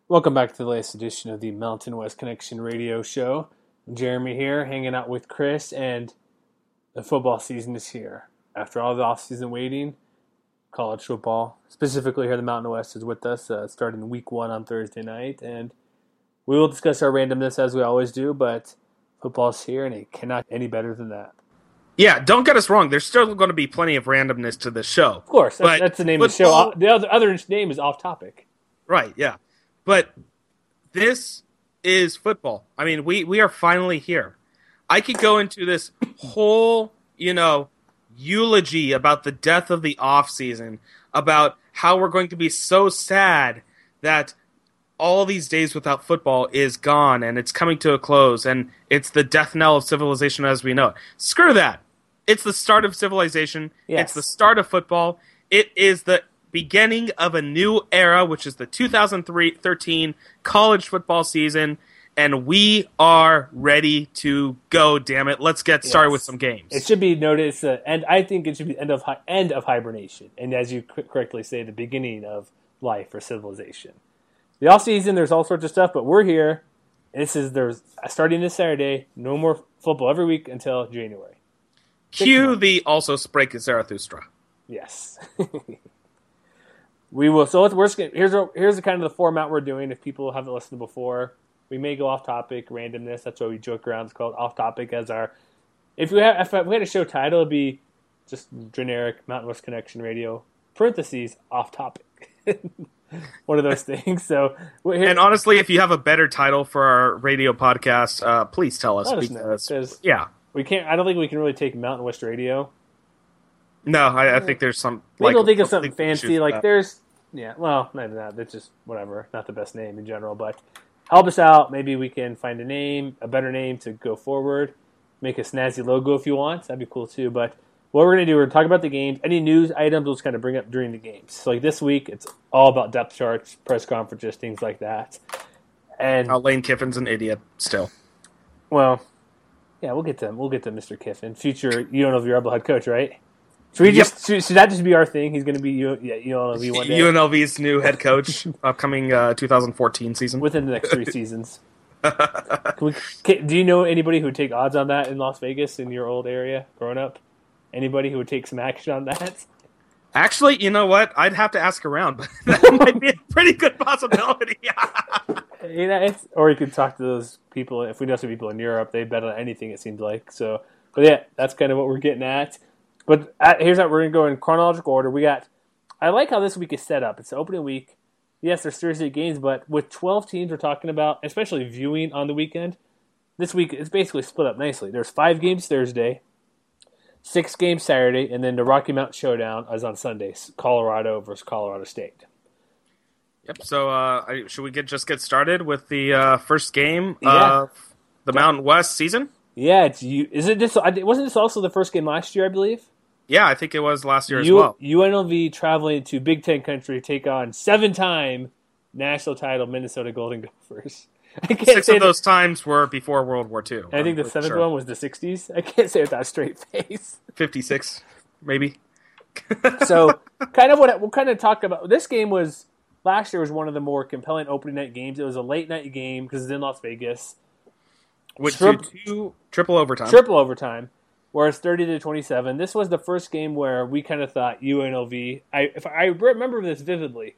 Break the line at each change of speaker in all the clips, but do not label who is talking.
Welcome back to the latest edition of the Mountain West Connection radio show. Jeremy here, hanging out with Chris, and the football season is here. After all the off-season waiting, college football, specifically here in the Mountain West, is with us, starting week 1 on Thursday night. And we will discuss our randomness as we always do, but football's here, and it cannot be any better than that.
Yeah, don't get us wrong. There's still going to be plenty of randomness to the show.
Of course, that's the name of the show. The other name is Off Topic.
Right, yeah. But this is football. I mean, we are finally here. I could go into this whole, eulogy about the death of the offseason, about how we're going to be so sad that all these days without football is gone and it's coming to a close and it's the death knell of civilization as we know it. Screw that. It's the start of civilization. Yes. It's the start of football. It is the beginning of a new era, which is the 2013 college football season, and we are ready to go, damn it. Let's get started with some games.
It should be noticed, and I think it should be end of hibernation, and as you correctly say, the beginning of life or civilization. The off-season, there's all sorts of stuff, but we're here. There's starting this Saturday, no more football every week until January.
Cue the also Sprake Zarathustra.
Yes. We will. So here's the kind of the format we're doing. If people haven't listened before, we may go off topic, randomness. That's why we joke around. It's called off topic as our. If we had a show title, it'd be just generic Mountain West Connection Radio parentheses off topic. One of those things. So,
and honestly, if you have a better title for our radio podcast, please tell us.
Because we can't. I don't think we can really take Mountain West Radio.
No, I think there's some.
Maybe we'll think of something fancy. Like there's, not even that. That's just whatever. Not the best name in general, but help us out. Maybe we can find a better name to go forward. Make a snazzy logo if you want. That'd be cool too. But what we're going to do, we're going to talk about the games. Any news items we'll just kind of bring up during the games. So like this week, it's all about depth charts, press conferences, things like that. And
Lane Kiffin's an idiot still.
Well, yeah, we'll get to Mr. Kiffin, future UNLV Rebel head coach, right? Should that just be our thing? He's going to be UNLV one day.
UNLV's new head coach, upcoming 2014 season.
Within the next 3 seasons. Do you know anybody who would take odds on that in Las Vegas in your old area growing up? Anybody who would take some action on that?
Actually, you know what? I'd have to ask around, but that might be a pretty good possibility.
Or you could talk to those people. If we know some people in Europe, they bet on anything, it seems like. So, but yeah, that's kind of what we're getting at. But here's how we're going to go in chronological order. I like how this week is set up. It's the opening week. Yes, there's Thursday games, but with 12 teams we're talking about, especially viewing on the weekend, this week it's basically split up nicely. There's 5 games Thursday, 6 games Saturday, and then the Rocky Mountain Showdown is on Sundays, Colorado versus Colorado State.
Yep, so should we just get started with the first game of the Mountain West season?
Yeah, wasn't this also the first game last year, I believe?
Yeah, I think it was last year as well.
UNLV traveling to Big Ten country to take on 7-time national title Minnesota Golden Gophers.
6 of those times were before World War II.
I think the 7th one was the 60s. I can't say it with that straight face.
56, maybe.
So, we'll kind of talk about. This game last year was one of the more compelling opening night games. It was a late night game because it's in Las Vegas.
With triple overtime.
Triple overtime. Whereas 30-27, this was the first game where we kind of thought UNLV. I remember this vividly.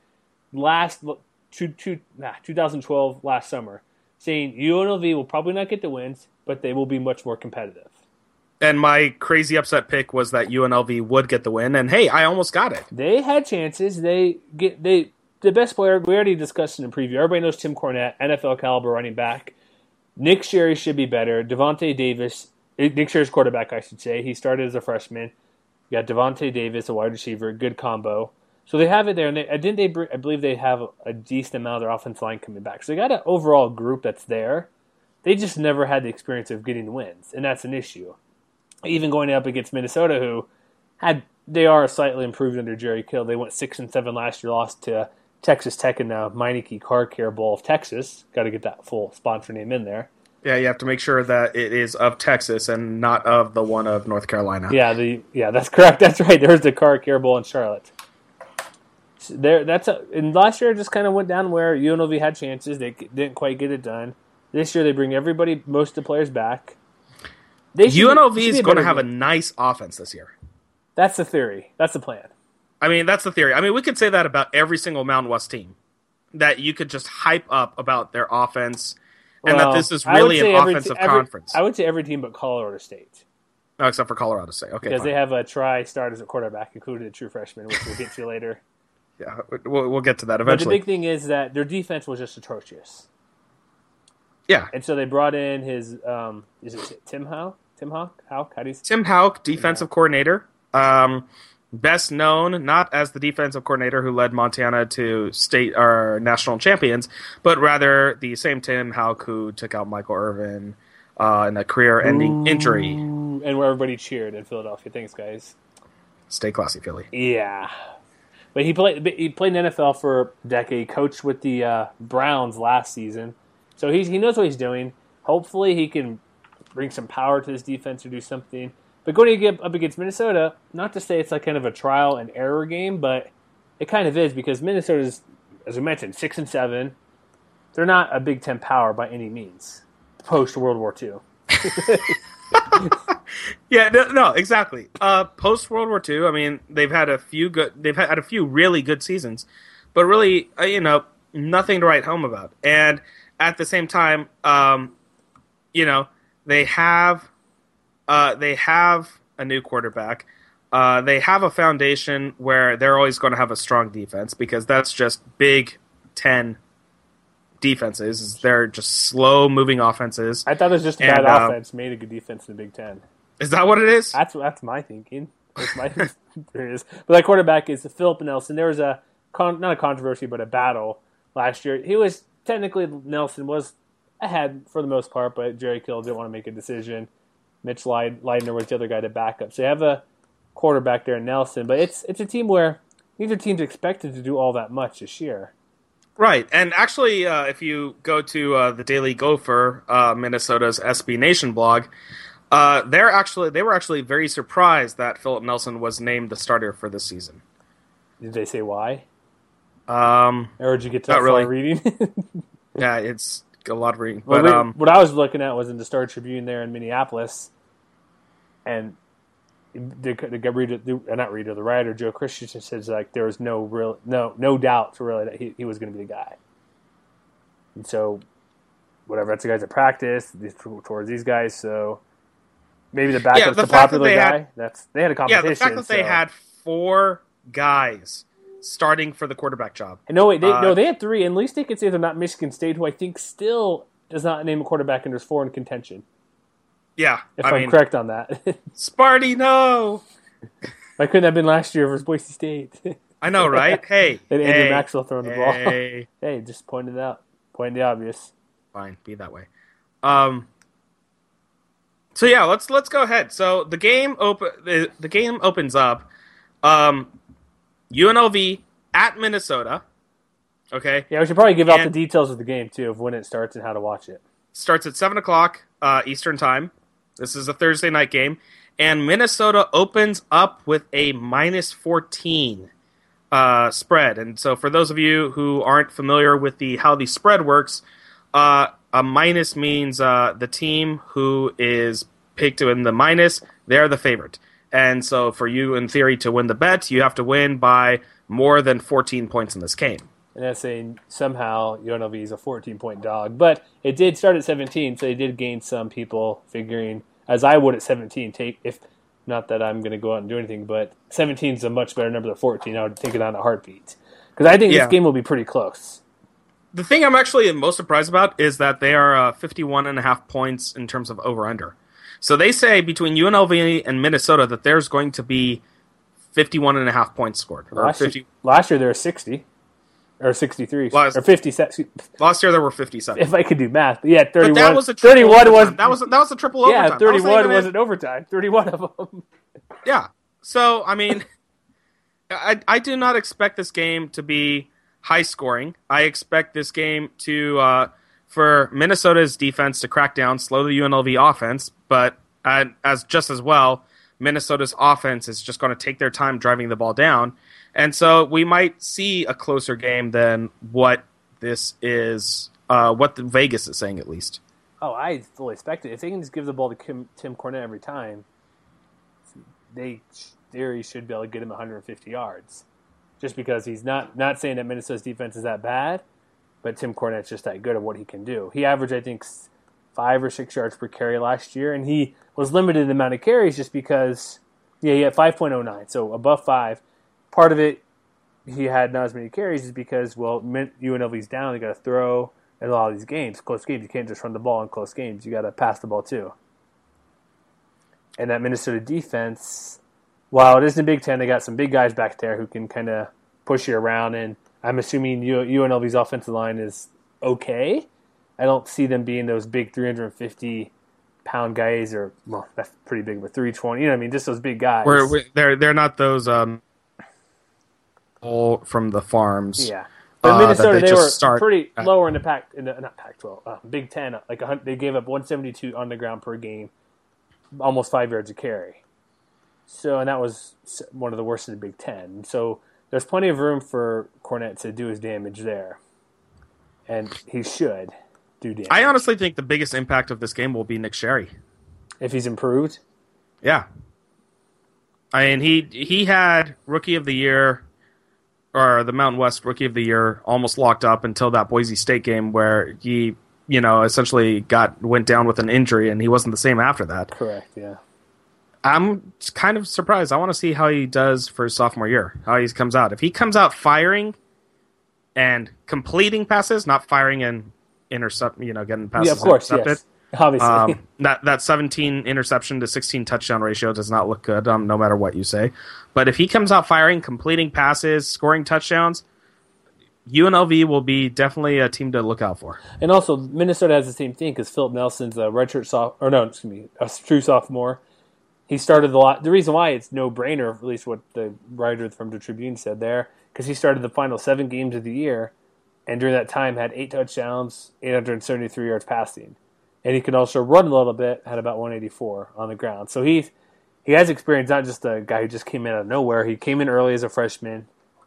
2012 last summer, saying UNLV will probably not get the wins, but they will be much more competitive.
And my crazy upset pick was that UNLV would get the win, and hey, I almost got it.
They had chances. The best player we already discussed in the preview. Everybody knows Tim Cornette, NFL caliber running back. Nick Sherry should be better. Devontae Davis. Nick Sherry's quarterback, I should say. He started as a freshman. You got Devontae Davis, a wide receiver, good combo. So they have it there, and I believe they have a decent amount of their offensive line coming back. So they got an overall group that's there. They just never had the experience of getting wins, and that's an issue. Even going up against Minnesota, who they are slightly improved under Jerry Kill. They went 6-7 last year, lost to Texas Tech in the Meineke Car Care Bowl of Texas. Got to get that full sponsor name in there.
Yeah, you have to make sure that it is of Texas and not of the one of North Carolina.
Yeah, that's correct. That's right. There's the Car Care Bowl in Charlotte. And last year it just kind of went down where UNLV had chances. They didn't quite get it done. This year they bring most of the players back.
UNLV is going to have a nice offense this year.
That's the theory. That's the plan.
I mean, that's the theory. I mean, we could say that about every single Mountain West team. That you could just hype up about their offense and that this is really an offensive conference.
I would say every team but Colorado State.
Oh, except for Colorado State. Okay,
because they have a tri-starters at quarterback, including a true freshman, which we'll get to later.
Yeah, we'll get to that eventually.
But the big thing is that their defense was just atrocious.
Yeah.
And so they brought in his, is it Tim Houck? Tim Houck?
Tim Houck, defensive coordinator. Best known not as the defensive coordinator who led Montana to state or national champions, but rather the same Tim Houck who took out Michael Irvin in a career-ending injury.
And where everybody cheered in Philadelphia. Thanks, guys.
Stay classy, Philly.
Yeah. But he played in the NFL for a decade, coached with the Browns last season. So he knows what he's doing. Hopefully he can bring some power to his defense or do something. But going up against Minnesota, not to say it's like kind of a trial and error game, but it kind of is because Minnesota's, as we mentioned, 6-7. They're not a Big Ten power by any means. Post World War II.
Yeah, no, exactly. Post World War II, I mean, they've had a few really good seasons, but really, nothing to write home about. And at the same time, they have a new quarterback. They have a foundation where they're always going to have a strong defense because that's just Big Ten defenses. They're just slow-moving offenses.
I thought it was just a bad offense made a good defense in the Big Ten.
Is that what it is?
That's my thinking. That's my there it is. But that quarterback is Philip Nelson. There was not a controversy, but a battle last year. He was technically Nelson was ahead for the most part, but Jerry Kill didn't want to make a decision. Mitch Leidner was the other guy to back up. So you have a quarterback there in Nelson, but it's a team where neither team's expected to do all that much this year.
Right, and actually, if you go to the Daily Gopher, Minnesota's SB Nation blog, they were actually very surprised that Philip Nelson was named the starter for this season.
Did they say why?
Or
did you get to that really reading?
Yeah, it's a lot of reading.
Well,
but
what I was looking at was in the Star Tribune there in Minneapolis, and the writer Joe Christensen says like there was no doubt really that he was going to be the guy. And so, whatever, that's the guys at practice towards these guys. So maybe the backup's the popular guy. They had a competition.
Yeah, the fact that they had 4 guys starting for the quarterback job.
And they had 3. And at least they could say they're not Michigan State, who I think still does not name a quarterback and there's 4 in contention.
Yeah,
if I'm correct on that.
Sparty, no.
Why couldn't that have been last year versus Boise State?
I know, right? Hey,
and Andrew Maxwell throwing the ball. Hey, just pointing it out, pointing the obvious.
Fine, be that way. So yeah, let's go ahead. So the game opens up. UNLV at Minnesota. Okay.
Yeah, we should probably give out the details of the game too, of when it starts and how to watch it.
Starts at 7:00 Eastern time. This is a Thursday night game, and Minnesota opens up with a -14 spread. And so, for those of you who aren't familiar with how the spread works, a minus means the team who is picked to win the minus, they're the favorite. And so, for you, in theory, to win the bet, you have to win by more than 14 points in this game.
And that's saying somehow UNLV is a 14-point dog. But it did start at 17, so they did gain some people figuring, as I would at 17, not that I'm going to go out and do anything, but 17 is a much better number than 14. I would take it on a heartbeat. Because I think this game will be pretty close.
The thing I'm actually most surprised about is that they are 51.5 points in terms of over-under. So they say between UNLV and Minnesota that there's going to be 51.5 points scored.
Last year there were 60. Or 63. Or 50.
Last year there were 57.
If I could do math. But yeah, 31.
But that was a
31 was...
That was a triple overtime.
Yeah, 31 wasn't overtime. 31 of them.
Yeah. So, I mean, I do not expect this game to be high scoring. I expect this game for Minnesota's defense to crack down, slow the UNLV offense, but as well, Minnesota's offense is just going to take their time driving the ball down. And so we might see a closer game than what this is, what the Vegas is saying at least.
Oh, I fully expect it. If they can just give the ball to Tim Cornette every time, they should be able to get him 150 yards. Just because he's not saying that Minnesota's defense is that bad, but Tim Cornette's just that good at what he can do. He averaged, I think, 5 or 6 yards per carry last year, and he was limited in the amount of carries just because, he had 5.09, so above 5. Part of it, he had not as many carries is because, UNLV's down, they got to throw. In a lot of these games, close games, you can't just run the ball in close games. You got to pass the ball too. And that Minnesota defense, while it is in the Big Ten, they got some big guys back there who can kind of push you around. And I'm assuming UNLV's offensive line is okay. I don't see them being those big 350-pound guys, or that's pretty big, but 320. You know what I mean? Just those big guys.
They're not those all from the farms.
Yeah. But Minnesota, they were pretty lower in the not Pac-12, Big Ten. They gave up 172 on the ground per game, almost 5 yards a carry. So, and that was one of the worst in the Big Ten. So there's plenty of room for Cornette to do his damage there, and he should do damage.
I honestly think the biggest impact of this game will be Nick Sherry,
if he's improved.
Yeah, I mean he had Rookie of the Year. Or the Mountain West Rookie of the Year almost locked up until that Boise State game where he, essentially went down with an injury and he wasn't the same after that.
Correct, yeah.
I'm kind of surprised. I want to see how he does for his sophomore year, how he comes out. If he comes out firing and completing passes, not firing and getting passes
yeah, of course,
intercepted.
Yes. Obviously.
That 17 interception to 16 touchdown ratio does not look good, no matter what you say. But if he comes out firing, completing passes, scoring touchdowns, UNLV will be definitely a team to look out for.
And also, Minnesota has the same thing because Philip Nelson's a true sophomore. He started a lot. The reason why it's no-brainer, at least what the writer from the Tribune said there, because he started the final 7 games of the year, and during that time had 8 touchdowns, 873 yards passing. And he can also run a little bit, had about 184 on the ground. So he has experience, not just a guy who just came in out of nowhere. He came in early as a freshman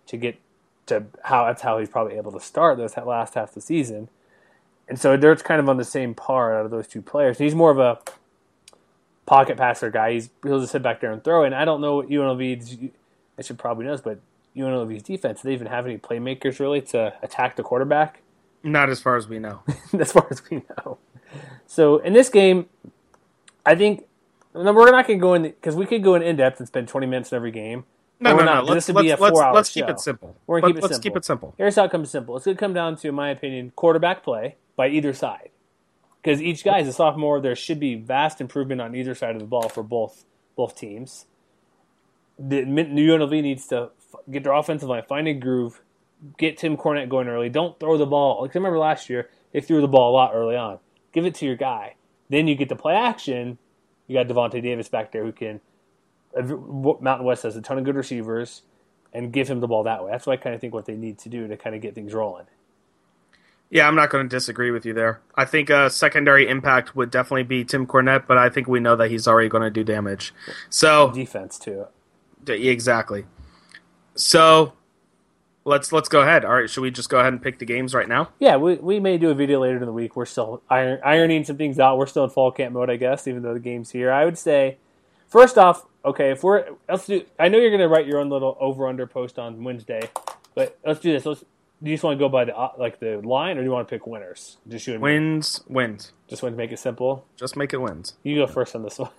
that's how he's probably able to start that last half of the season. And so they're kind of on the same par out of those two players. He's more of a pocket passer guy. He'll just sit back there and throw. And I don't know what UNLV, I should probably know this, but UNLV's defense, do they even have any playmakers really to attack the quarterback?
Not as far as we know.
As far as we know. So in this game, I think we're not going to go in because we could go in depth and spend 20 minutes in every game.
No. This would be a 4-hour
show.
Keep it simple.
We're going to
keep it simple.
Here's how it comes simple. It's going to come down to, in my opinion, quarterback play by either side. Because each guy is a sophomore, there should be vast improvement on either side of the ball for both teams. The UNLV needs to get their offensive line, find a groove, get Tim Cornette going early. Don't throw the ball. Like I remember last year, they threw the ball a lot early on. Give it to your guy. Then you get to play action. You got Devontae Davis back there who can. Mountain West has a ton of good receivers, and give him the ball that way. That's what I kind of think what they need to do to kind of get things rolling.
Yeah, I'm not going to disagree with you there. I think a secondary impact would definitely be Tim Cornette, but I think we know that he's already going to do damage. So
defense too.
Exactly. So let's go ahead. All right, should we just go ahead and pick the games right now?
Yeah, we may do a video later in the week. We're still ironing some things out. We're still in fall camp mode, I guess, even though the game's here. I would say, first off, okay, I know you're going to write your own little over/under post on Wednesday, but let's do this. Do you just want to go by the line, or do you want to pick winners? Just you and
wins.
Just want to make it simple.
Just make it wins.
You go first on this one.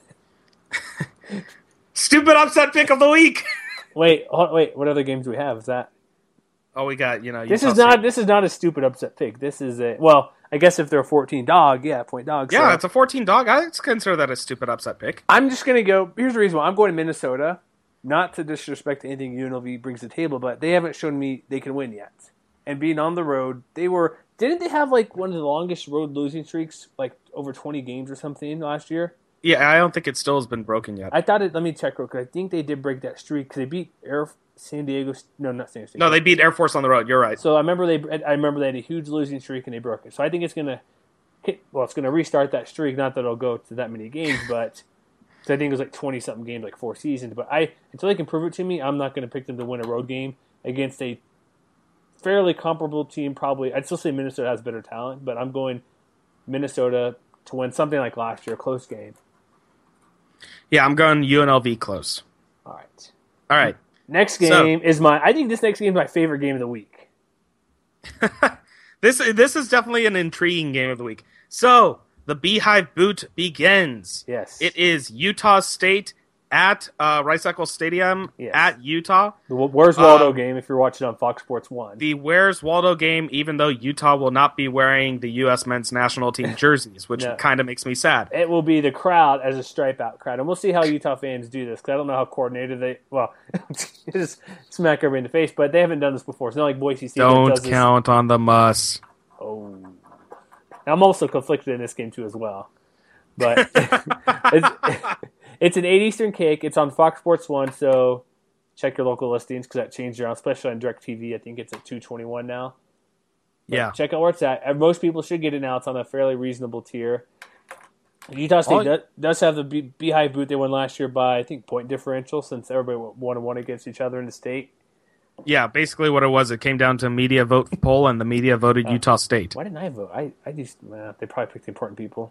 Stupid upset pick of the week.
Wait. What other games do we have? Is that?
Oh, we got
This is not a stupid upset pick. This is I guess if they're a 14 dog, point dog.
Yeah,
so.
it's a 14 dog. I consider that a stupid upset pick.
I'm just gonna go. Here's the reason why I'm going to Minnesota. Not to disrespect anything UNLV brings to the table, but they haven't shown me they can win yet. And being on the road, didn't they have like one of the longest road losing streaks, like over 20 games or something last year?
Yeah, I don't think it still has been broken yet.
I thought it. Let me check real quick. I think they did break that streak because they beat San Diego. No, not San Diego.
No, they beat Air Force on the road. You're right.
So I remember they had a huge losing streak and they broke it. So I think it's gonna restart that streak. Not that it'll go to that many games, but because I think it was like 20-something games, like 4 seasons. But until they can prove it to me, I'm not going to pick them to win a road game against a fairly comparable team. Probably, I'd still say Minnesota has better talent, but I'm going Minnesota to win something like last year, a close game.
Yeah, I'm going UNLV close.
All right.
All right.
Next game is I think this next game is my favorite game of the week.
This is definitely an intriguing game of the week. So, the Beehive Boot begins.
Yes.
It is Utah State at Rice Eccles Stadium at Utah.
The Where's Waldo game if you're watching on Fox Sports 1.
The Where's Waldo game, even though Utah will not be wearing the U.S. men's national team jerseys, which kind of makes me sad.
It will be the crowd as a stripe-out crowd. And we'll see how Utah fans do this, because I don't know how coordinated they... Well, just smack everybody in the face, but they haven't done this before. It's not like Boise State
Don't count on the muss.
Oh. I'm also conflicted in this game, too, as well. But it's an 8 Eastern kick. It's on Fox Sports 1, so check your local listings because that changed around, especially on DirecTV. I think it's at 221 now. But
yeah.
Check out where it's at. Most people should get it now. It's on a fairly reasonable tier. Utah State does have the Beehive Boot. They won last year by, I think, point differential since everybody won and won against each other in the state.
Yeah, basically what it was, it came down to a media vote poll, and the media voted Utah State.
Why didn't I vote? They probably picked the important people.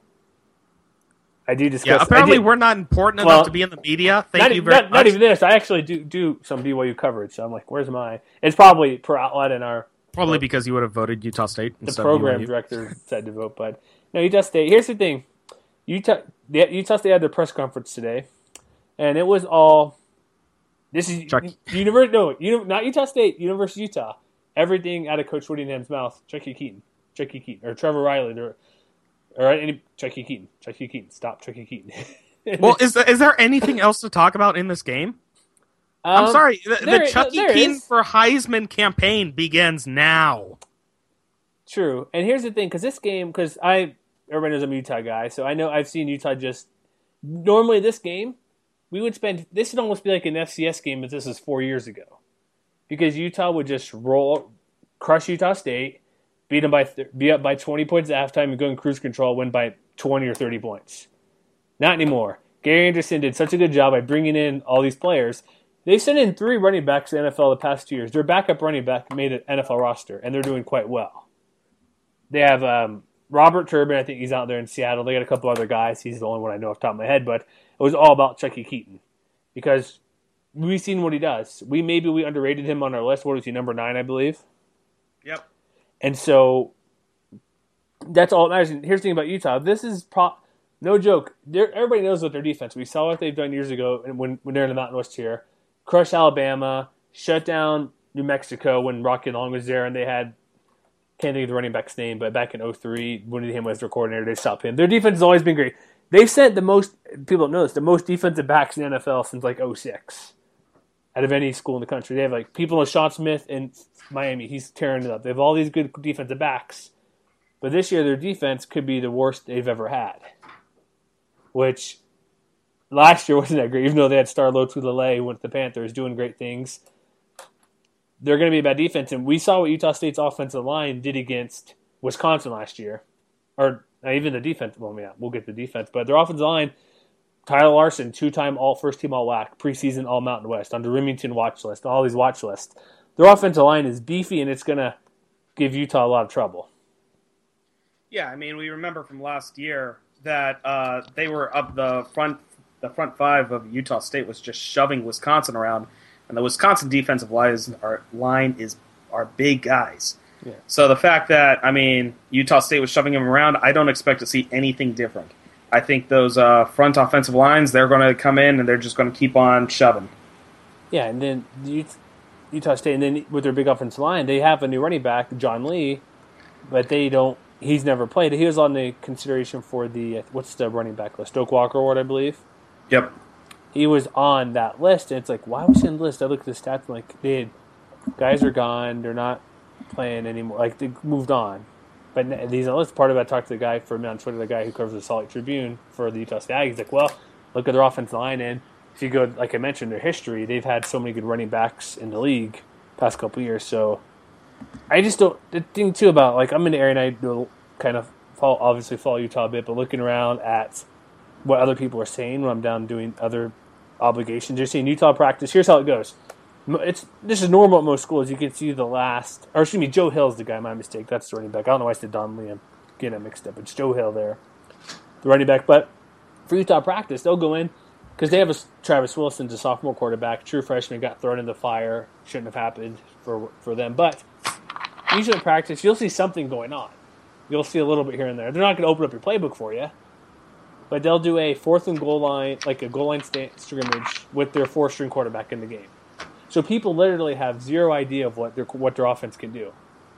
I do discuss.
Yeah, apparently we're not important enough to be in the media. Thank you very much.
Not even this. I actually do some BYU coverage, so I'm like, where's mine? It's probably per outlet in our...
Probably because you would have voted Utah State instead of
program
BYU.
Director said to vote, but no, Utah State. Here's the thing. Utah State had their press conference today, and it was all... This is not Utah State, University of Utah. Everything out of Coach Whittingham's mouth. Chucky Keaton, or Trevor Riley, Chucky Keaton. Stop, Chucky Keaton.
Well, is there anything else to talk about in this game? I'm sorry, the Chucky Keaton for Heisman campaign begins now.
True, and here's the thing, because everybody knows I'm a Utah guy, so I know I've seen Utah just normally this game. This would almost be like an FCS game if this was 4 years ago. Because Utah would just crush Utah State, be up by 20 points at halftime, and go in cruise control, win by 20 or 30 points. Not anymore. Gary Anderson did such a good job by bringing in all these players. They sent in 3 running backs to the NFL the past 2 years. Their backup running back made an NFL roster, and they're doing quite well. They have Robert Turbin, I think he's out there in Seattle. They got a couple other guys. He's the only one I know off the top of my head, but it was all about Chucky Keaton because we've seen what he does. We underrated him on our list. What was he, number 9, I believe?
Yep.
And so that's all that matters. And here's the thing about Utah. This is no joke. Everybody knows what their defense. We saw what they've done years ago when they're in the Mountain West here. Crush Alabama, shut down New Mexico when Rocky Long was there, and they had, can't think of the running back's name, but back in 2003, when he was their coordinator, they stopped him. Their defense has always been great. They've sent the most defensive backs in the NFL since like 2006 out of any school in the country. They have like people like Sean Smith in Miami. He's tearing it up. They have all these good defensive backs. But this year their defense could be the worst they've ever had. Which last year wasn't that great, even though they had Star Lotulelei who went to the Panthers doing great things. They're going to be a bad defense. And we saw what Utah State's offensive line did against Wisconsin last year. Or even the defense. Well, yeah, we'll get to the defense. But their offensive line, Tyler Larson, 2-time first-team All-WAC, preseason All-Mountain West, on the Remington watch list, all these watch lists. Their offensive line is beefy, and it's going to give Utah a lot of trouble.
Yeah, I mean, we remember from last year that they were up the front 5 of Utah State was just shoving Wisconsin around, and the Wisconsin defensive line are big guys. Yeah. So the fact that, Utah State was shoving them around, I don't expect to see anything different. I think those front offensive lines, they're going to come in and they're just going to keep on shoving.
Yeah, and then Utah State, and then with their big offensive line, they have a new running back, John Lee, but he's never played. He was on the consideration for what's the running back list? Stoke Walker Award, I believe.
Yep.
He was on that list, and it's like, why was he on the list? I looked at the stats, and like, guys are gone, they're not playing anymore. Like, they moved on. But these on the list, part of it, I talked to the guy on Twitter, the guy who covers the Salt Lake Tribune for the Utah State Aggies. He's like, well, look at their offensive line, and if you go, like I mentioned, their history, they've had so many good running backs in the league past couple of years. So I just don't. The thing too about, like, I'm in the area and I kind of follow Utah a bit, but looking around at what other people are saying when I'm down doing other obligations. You're seeing Utah practice. Here's how it goes. This is normal at most schools. You can see Joe Hill's the guy. My mistake. That's the running back. I don't know why I said Don Lee. I'm getting it mixed up. It's Joe Hill there, the running back. But for Utah practice, they'll go in because they have Travis Wilson's a sophomore quarterback. True freshman, got thrown in the fire. Shouldn't have happened for them. But usually in practice, you'll see something going on. You'll see a little bit here and there. They're not going to open up your playbook for you. But they'll do a fourth and goal line, like a goal line scrimmage with their four-string quarterback in the game. So people literally have zero idea of what their offense can do,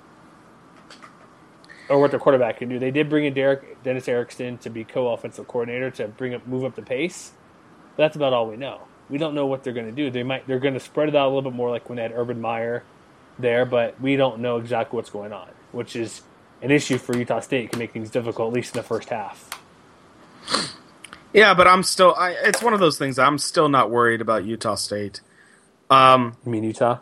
or what their quarterback can do. They did bring in Dennis Erickson to be co-offensive coordinator to move up the pace. But that's about all we know. We don't know what they're going to do. They're going to spread it out a little bit more, like when they had Urban Meyer there, but we don't know exactly what's going on, which is an issue for Utah State. It can make things difficult, at least in the first half.
Yeah, but it's one of those things. I'm still not worried about Utah State.
You mean Utah?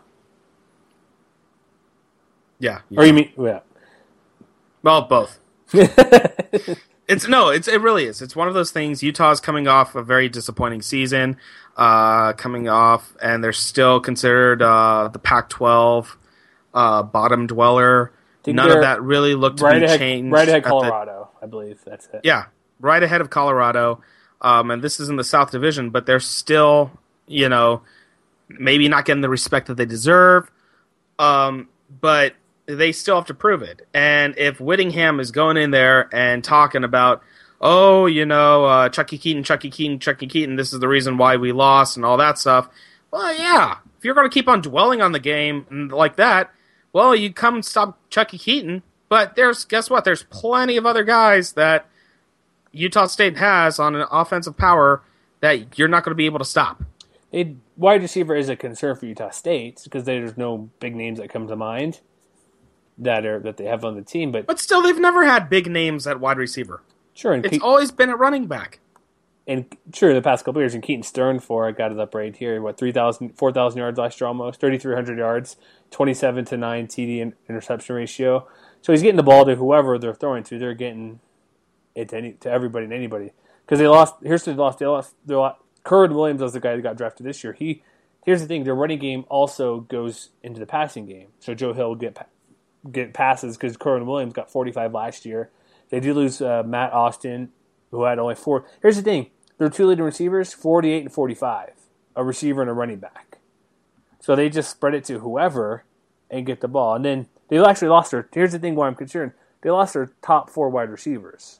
Yeah.
Utah. Or you mean, yeah.
Well, both. It really is. It's one of those things. Utah's coming off a very disappointing season, and they're still considered the Pac-12 bottom dweller. None of that really looked to be changed.
Right ahead Colorado, I believe. That's it.
Yeah, right ahead of Colorado. And this is in the South Division, but they're still, maybe not getting the respect that they deserve. But they still have to prove it. And if Whittingham is going in there and talking about, Chucky Keaton, this is the reason why we lost and all that stuff. Well, yeah, if you're going to keep on dwelling on the game like that, well, you come and stop Chucky Keaton. But guess what? There's plenty of other guys that Utah State has on an offensive power that you're not going to be able to stop.
Wide receiver is a concern for Utah State because there's no big names that come to mind that they have on the team. But
still, they've never had big names at wide receiver.
Sure,
it's always been at running back.
And sure, the past couple of years, and Keaton Stern I got it up right here. 4,000 yards last year almost, 3,300 yards, 27-9 TD and interception ratio. So he's getting the ball to whoever they're throwing to. They're getting it to everybody and anybody. Because they lost. Kerwin Williams was the guy that got drafted this year. Here's the thing: their running game also goes into the passing game. So Joe Hill will get passes because Kerwin Williams got 45 last year. They did lose Matt Austin, who had only 4. Here's the thing: their two leading receivers, 48 and 45, a receiver and a running back. So they just spread it to whoever and get the ball. And then they actually lost their. Here's the thing: why I'm concerned: they lost their top 4 wide receivers.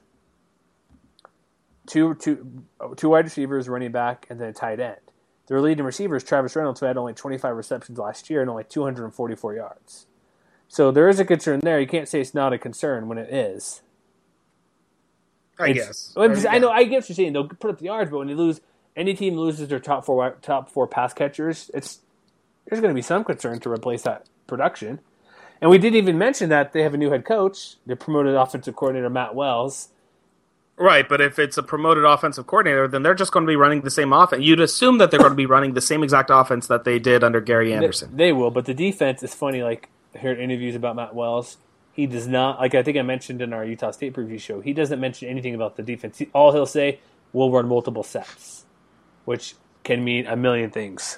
Two wide receivers, running back, and then a tight end. Their leading receiver is Travis Reynolds, who had only 25 receptions last year and only 244 yards. So there is a concern there. You can't say it's not a concern when it is.
I guess.
I know. I get what you're saying. They'll put up the yards, but when they lose, any team loses their top four pass catchers, there's going to be some concern to replace that production. And we didn't even mention that they have a new head coach. They promoted offensive coordinator Matt Wells.
Right, but if it's a promoted offensive coordinator, then they're just going to be running the same offense. You'd assume that they're going to be running the same exact offense that they did under Gary Anderson.
They will, but the defense is funny. Like, I heard interviews about Matt Wells. He does not, like I think I mentioned in our Utah State preview show, he doesn't mention anything about the defense. All he'll say, we'll run multiple sets, which can mean a million things.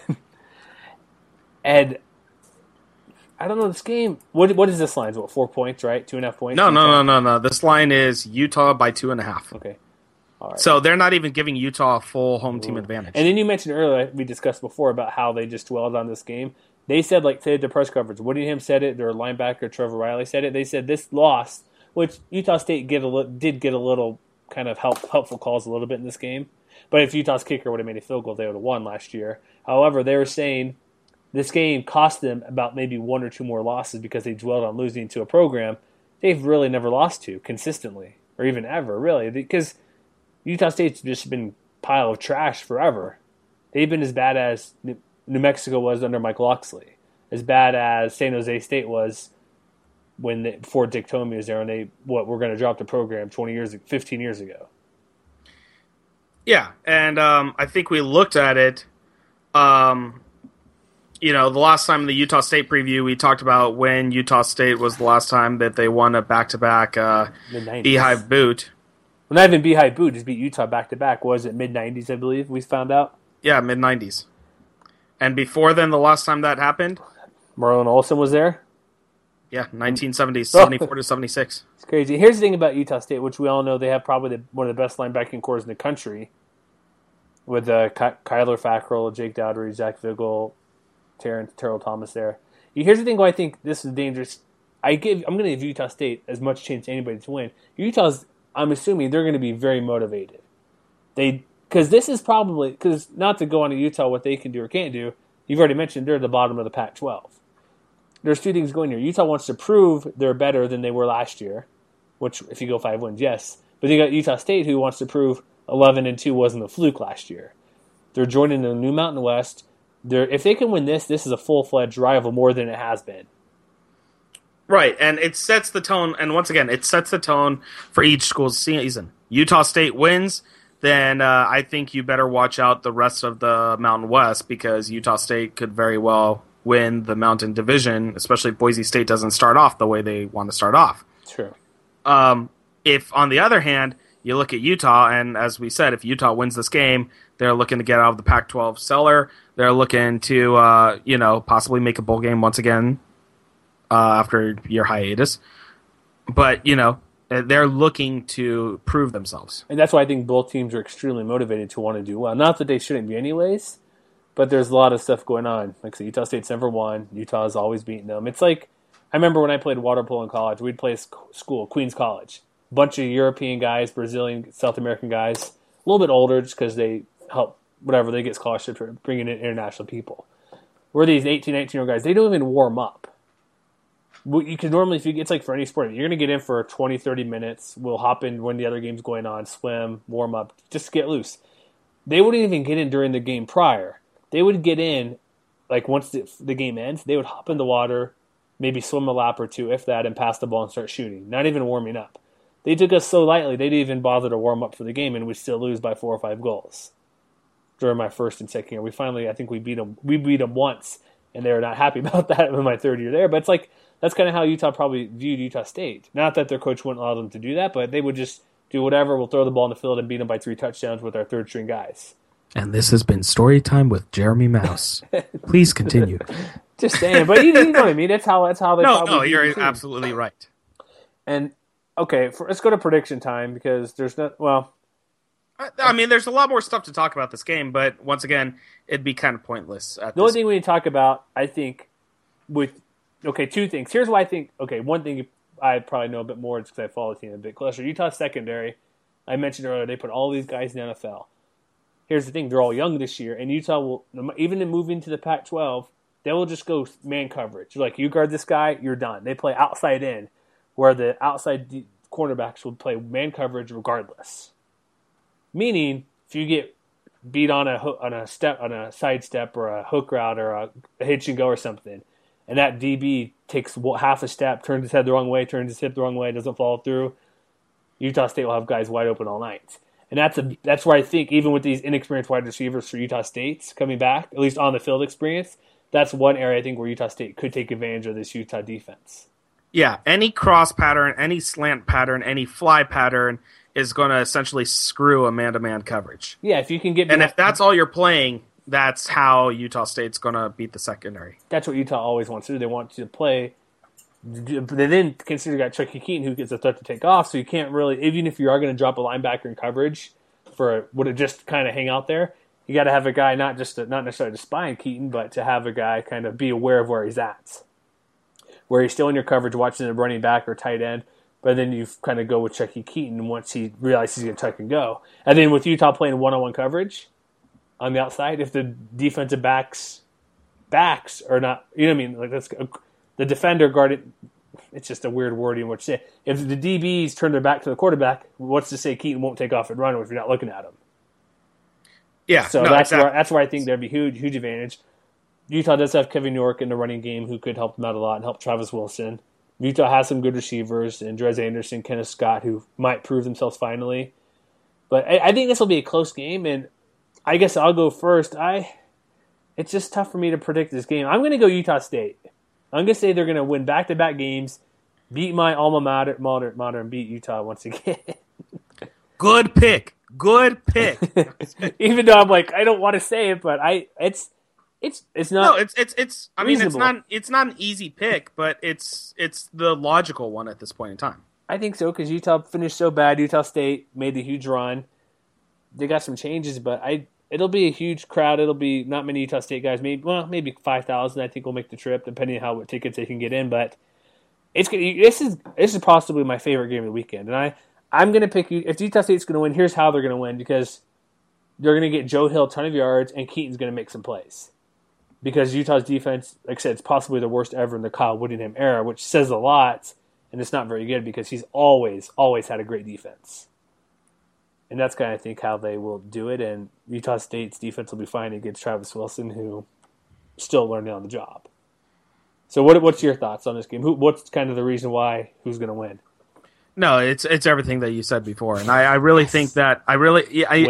And I don't know this game. What is this line? What, 4 points, right? 2.5 points?
No. This line is Utah by 2.5.
Okay. All right.
So they're not even giving Utah a full home team advantage.
And then you mentioned earlier, we discussed before about how they just dwelled on this game. They said, like, today at the press conference, Whittingham said it, their linebacker Trevor Riley said it. They said this loss, which Utah State did get a little kind of helpful calls a little bit in this game. But if Utah's kicker would have made a field goal, they would have won last year. However, they were saying this game cost them about maybe 1 or 2 more losses because they dwelled on losing to a program they've really never lost to consistently or even ever, really. Because Utah State's just been a pile of trash forever. They've been as bad as New Mexico was under Mike Locksley, as bad as San Jose State was before Dick Tomey was there, and we're going to drop the program 15 years ago.
Yeah, and I think we looked at it. The last time in the Utah State preview, we talked about when Utah State was the last time that they won a back-to-back Beehive boot.
Well, not even Beehive Boo, just beat Utah back-to-back. Was it mid-90s, I believe, we found out?
Yeah, mid-90s. And before then, the last time that happened?
Marlon Olsen was there?
Yeah, 1970s, 74 to 76.
It's crazy. Here's the thing about Utah State, which we all know they have probably one of the best linebacking cores in the country, with Kyler Fackrell, Jake Dowdery, Zach Vigil, Terrell Thomas there. Here's the thing why I think this is dangerous. I'm going to give Utah State as much chance as anybody to win. Utah's, I'm assuming they're going to be very motivated. Because this is probably, because not to go on to Utah what they can do or can't do, you've already mentioned they're at the bottom of the Pac-12. There's two things going here. Utah wants to prove they're better than they were last year, which if you go 5 wins, yes. But you got Utah State who wants to prove 11-2 wasn't a fluke last year. They're joining the new Mountain West. If they can win this is a full-fledged rival more than it has been.
Right, and it sets the tone, and once again, it sets the tone for each school's season. Utah State wins, then I think you better watch out the rest of the Mountain West, because Utah State could very well win the Mountain Division, especially if Boise State doesn't start off the way they want to start off.
True.
If, on the other hand, you look at Utah, and as we said, if Utah wins this game, they're looking to get out of the Pac-12 cellar. They're looking to, possibly make a bowl game once again after your hiatus. But, they're looking to prove themselves.
And that's why I think both teams are extremely motivated to want to do well. Not that they shouldn't be anyways, but there's a lot of stuff going on. Like I said, Utah State's never won. Utah's always beaten them. It's like, I remember when I played water polo in college, we'd play school, Queens College. Bunch of European guys, Brazilian, South American guys, a little bit older just because they help, whatever, they get scholarships for bringing in international people. We're these 18, 19-year-old guys. They don't even warm up. You can normally, it's like for any sport, you're going to get in for 20, 30 minutes. We'll hop in when the other game's going on, swim, warm up, just get loose. They wouldn't even get in during the game prior. They would get in, like once the game ends, they would hop in the water, maybe swim a lap or two, if that, and pass the ball and start shooting, not even warming up. They took us so lightly, they didn't even bother to warm up for the game, and we'd still lose by 4 or 5 goals. During my first and second year, I think we beat them once, and they were not happy about that in my third year there. But it's like, that's kind of how Utah probably viewed Utah State. Not that their coach wouldn't allow them to do that, but they would just do whatever. We'll throw the ball in the field and beat them by 3 touchdowns with our third-string guys.
And this has been Story Time with Jeremy Mouse. Please continue.
Just saying, but you know what I mean. That's how they.
No, you're absolutely right.
And okay, let's go to prediction time because there's not. Well,
I mean, there's a lot more stuff to talk about this game, but once again, it'd be kind of pointless.
The only thing we need to talk about, I think, two things. Here's why I think. Okay, one thing I probably know a bit more because I follow the team a bit closer. Utah secondary. I mentioned earlier they put all these guys in the NFL. Here's the thing: they're all young this year, and Utah will, even in moving to the Pac-12, they will just go man coverage. Like, you guard this guy, you're done. They play outside in, where the outside cornerbacks will play man coverage regardless. Meaning, if you get beat on a side step or a hook route or a hitch and go or something, and that DB takes half a step, turns his head the wrong way, turns his hip the wrong way, doesn't follow through, Utah State will have guys wide open all night. And that's where I think, even with these inexperienced wide receivers for Utah State coming back, at least on the field experience, that's one area I think where Utah State could take advantage of this Utah defense.
Yeah, any cross pattern, any slant pattern, any fly pattern is going to essentially screw a man-to-man coverage.
Yeah, if you can get...
And if that's all you're playing, that's how Utah State's going to beat the secondary.
That's what Utah always wants to do. They want to play... They then consider you got Chucky Keaton, who gets a threat to take off, so you can't really... Even if you are going to drop a linebacker in coverage would it just kind of hang out there, you got to have a guy not necessarily to spy on Keaton, but to have a guy kind of be aware of where he's at. Where he's still in your coverage watching the running back or tight end, but then you kind of go with Chucky Keaton once he realizes he's going to tuck and go. And then with Utah playing one-on-one coverage on the outside, if the defensive backs are not, you know what I mean? Like, that's the defender guarded. It's just a weird wording what you say. If the DBs turn their back to the quarterback, what's to say Keaton won't take off and run if you're not looking at him?
Yeah,
so that's where I think there'd be huge advantage. Utah does have Kevin York in the running game who could help them out a lot and help Travis Wilson. Utah has some good receivers, and Andrez Anderson, Kenneth Scott, who might prove themselves finally. But I think this will be a close game, and I guess I'll go first. It's just tough for me to predict this game. I'm going to go Utah State. I'm going to say they're going to win back-to-back games, beat my alma mater, and beat Utah once again.
Good pick. Good pick.
Even though I'm like, I don't want to say it, but it's not.
No, it's. I mean,
reasonable.
it's not an easy pick, but it's the logical one at this point in time.
I think so because Utah finished so bad. Utah State made the huge run. They got some changes, but it'll be a huge crowd. It'll be not many Utah State guys. Maybe 5,000. I think will make the trip, depending on what tickets they can get in. But this is possibly my favorite game of the weekend, and I'm going to pick you. If Utah State's going to win, here's how they're going to win because they're going to get Joe Hill a ton of yards, and Keaton's going to make some plays. Because Utah's defense, like I said, it's possibly the worst ever in the Kyle Whittingham era, which says a lot, and it's not very good because he's always had a great defense. And that's kind of, I think, how they will do it, and Utah State's defense will be fine against Travis Wilson, who is still learning on the job. So what's your thoughts on this game? What's kind of the reason why? Who's going to win?
No, it's everything that you said before, and I really think that I really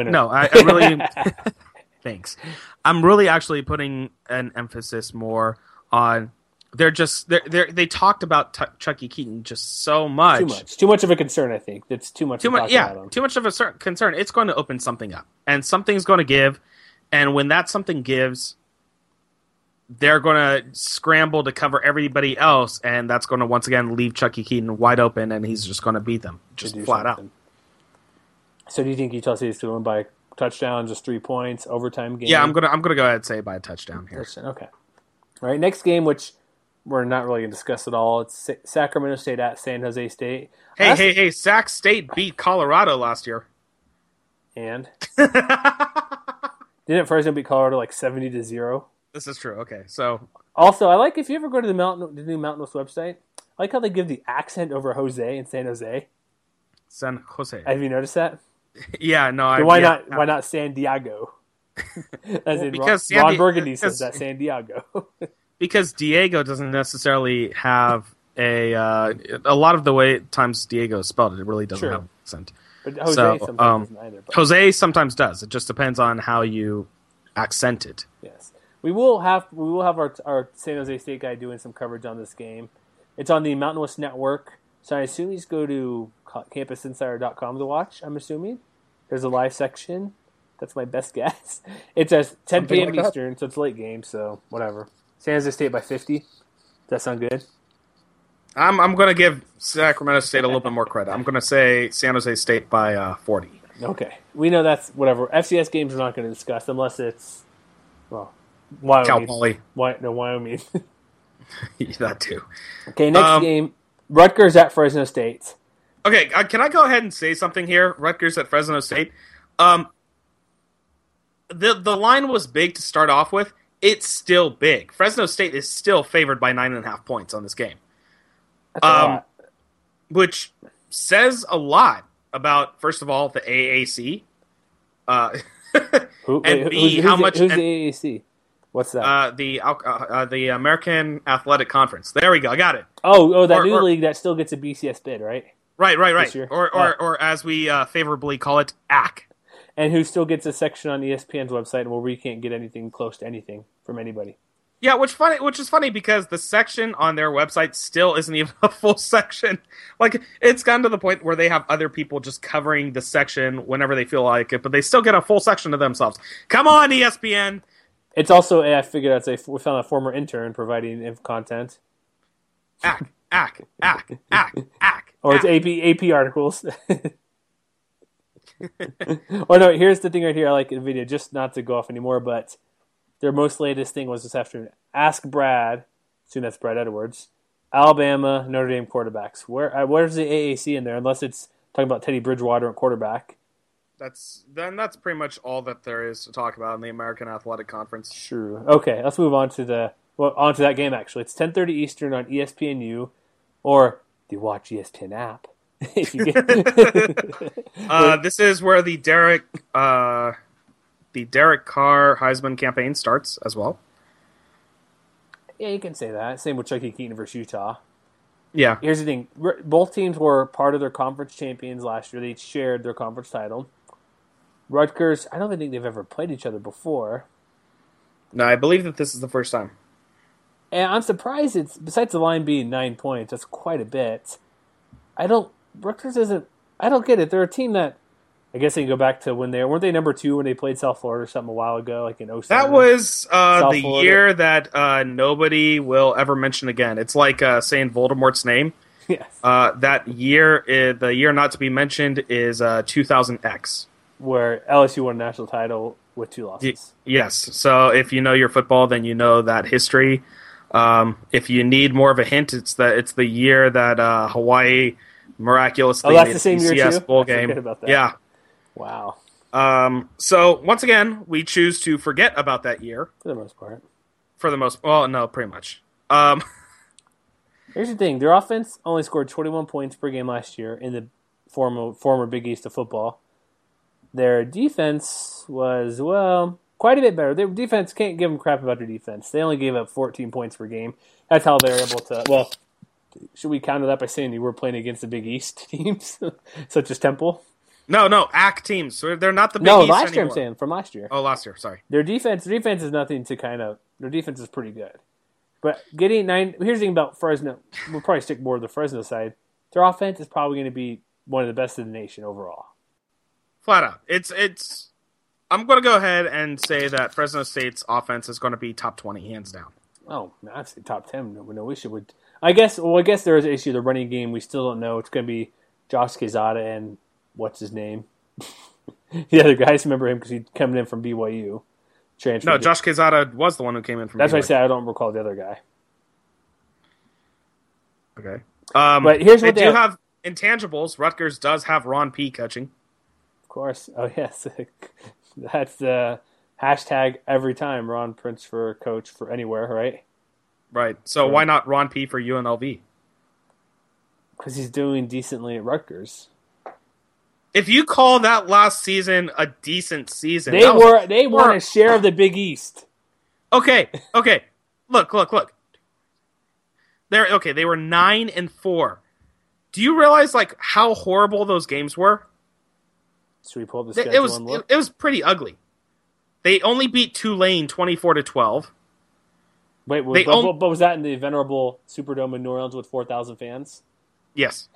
thanks. I'm really actually putting an emphasis more on they talked about Chucky Keaton just so much.
Too much of a concern. I think that's too much.
Too much of a certain concern. It's going to open something up, and something's going to give, and when that something gives, they're going to scramble to cover everybody else, and that's going to once again leave Chucky Keaton wide open, and he's just going to beat them just flat out.
So do you think Utah State is going to win by touchdown, just 3 points, overtime game?
Yeah, I'm gonna go ahead and say by a touchdown here.
Okay. All right, next game, which we're not really going to discuss at all. It's Sacramento State at San Jose State.
Hey! Sac State beat Colorado last year.
And didn't Fresno beat Colorado like 70-0?
This is true. Okay, so
also I like if you ever go to the new Mountain West website, I like how they give the accent over Jose in San Jose.
San Jose.
Have you noticed that?
Yeah, no.
So why not San Diego? As in because Ron Burgundy says that San Diego.
Because Diego doesn't necessarily have a lot of the way times Diego is spelled. It really doesn't have an accent.
But Jose sometimes doesn't either. But.
Jose sometimes does. It just depends on how you accent it.
Yes, we will have our San Jose State guy doing some coverage on this game. It's on the Mountain West Network, so I assume you just go to campusinsider.com to watch. I'm assuming there's a live section. That's my best guess. It's at 10 p.m. Eastern, so it's a late game. So whatever. San Jose State by 50. Does that sound good?
I'm going to give Sacramento State a little bit more credit. I'm going to say San Jose State by 40.
Okay. We know that's whatever. FCS games we're not going to discuss unless it's, Wyoming.
Cal Poly.
Wyoming.
That too.
Okay, next game. Rutgers at Fresno State.
Okay, can I go ahead and say something here? Rutgers at Fresno State. The line was big to start off with. It's still big. Fresno State is still favored by 9.5 points on this game.
That's a lot.
Which says a lot about, first of all, the AAC.
Who's the AAC? What's that?
The American Athletic Conference. There we go. I got it.
That new league that still gets a BCS bid, right?
Right. Or as we favorably call it, AC.
And who still gets a section on ESPN's website where we can't get anything close to anything from anybody.
Yeah, which is funny because the section on their website still isn't even a full section. Like, it's gotten to the point where they have other people just covering the section whenever they feel like it, but they still get a full section to themselves. Come on, ESPN!
It's also, I figured we found a former intern providing content.
AC.
Or it's AP articles. Or no, here's the thing right here. I like the video, just not to go off anymore, but their most latest thing was this afternoon. Ask Brad, assume that's Brad Edwards, Alabama, Notre Dame quarterbacks. Where's the AAC in there? Unless it's talking about Teddy Bridgewater at quarterback.
That's pretty much all that there is to talk about in the American Athletic Conference.
Sure. Okay, let's move on to that game. Actually, it's 10:30 Eastern on ESPNU, or the Watch ESPN app. If you get
this is where the Derek Carr Heisman campaign starts as well.
Yeah, you can say that. Same with Chucky Keaton versus Utah.
Yeah.
Here's the thing. Both teams were part of their conference champions last year. They each shared their conference title. Rutgers, I don't think they've ever played each other before.
No, I believe that this is the first time.
And I'm surprised besides the line being 9 points, that's quite a bit. Rutgers isn't, I don't get it. They're a team that I guess they can go back to when weren't they number 2 when they played South Florida or something a while ago, like in 07?
That was the
Florida.
year that nobody will ever mention again. It's like saying Voldemort's name.
Yes.
That year, the year not to be mentioned is 2000X.
Where LSU won a national title with 2 losses.
Yes. So if you know your football, then you know that history. If you need more of a hint, it's the year that Hawaii miraculously
that's
made
the same year
BCS
too?
bowl
I
game.
forget about that.
Yeah.
Wow.
So once again, we choose to forget about that year
For the most part.
Well, no, pretty much.
Here's the thing. Their offense only scored 21 points per game last year in the former Big East of football. Their defense was, well, quite a bit better. Their defense, can't give them crap about their defense. They only gave up 14 points per game. That's how they were able to, well, should we counter that by saying you were playing against the Big East teams, such as Temple?
No, AC teams. So they're not the Big
No,
East
last year
anymore.
I'm saying, from last year.
Oh, last year, sorry.
Their defense is nothing to their defense is pretty good. But getting 9, here's the thing about Fresno. We'll probably stick more to the Fresno side. Their offense is probably going to be one of the best in the nation overall.
Flat out. It's. I'm going to go ahead and say that Fresno State's offense is going to be top 20, hands down.
Oh, I'd say top 10. No issue with. I guess there is an issue. The running game, we still don't know. It's going to be Josh Quezada and what's his name? The other guys, remember him because he's coming in from BYU. Transferred.
No, Josh Quezada was the one who came in from
That's
BYU.
what I said. I don't recall the other guy.
Okay.
But here's what
they do have intangibles. Rutgers does have Ron P. coaching.
Of course. Oh, yes. That's the hashtag every time Ron Prince for coach for anywhere, right?
Right. So why not Ron P. for UNLV?
Because he's doing decently at Rutgers.
If you call that last season a decent season,
they won a share of the Big East.
Okay. Look. They were 9-4. Do you realize how horrible those games were?
Should we pull up the schedule and look?
It was pretty ugly. They only beat Tulane 24-12.
Wait, but was that in the venerable Superdome in New Orleans with 4,000 fans?
Yes.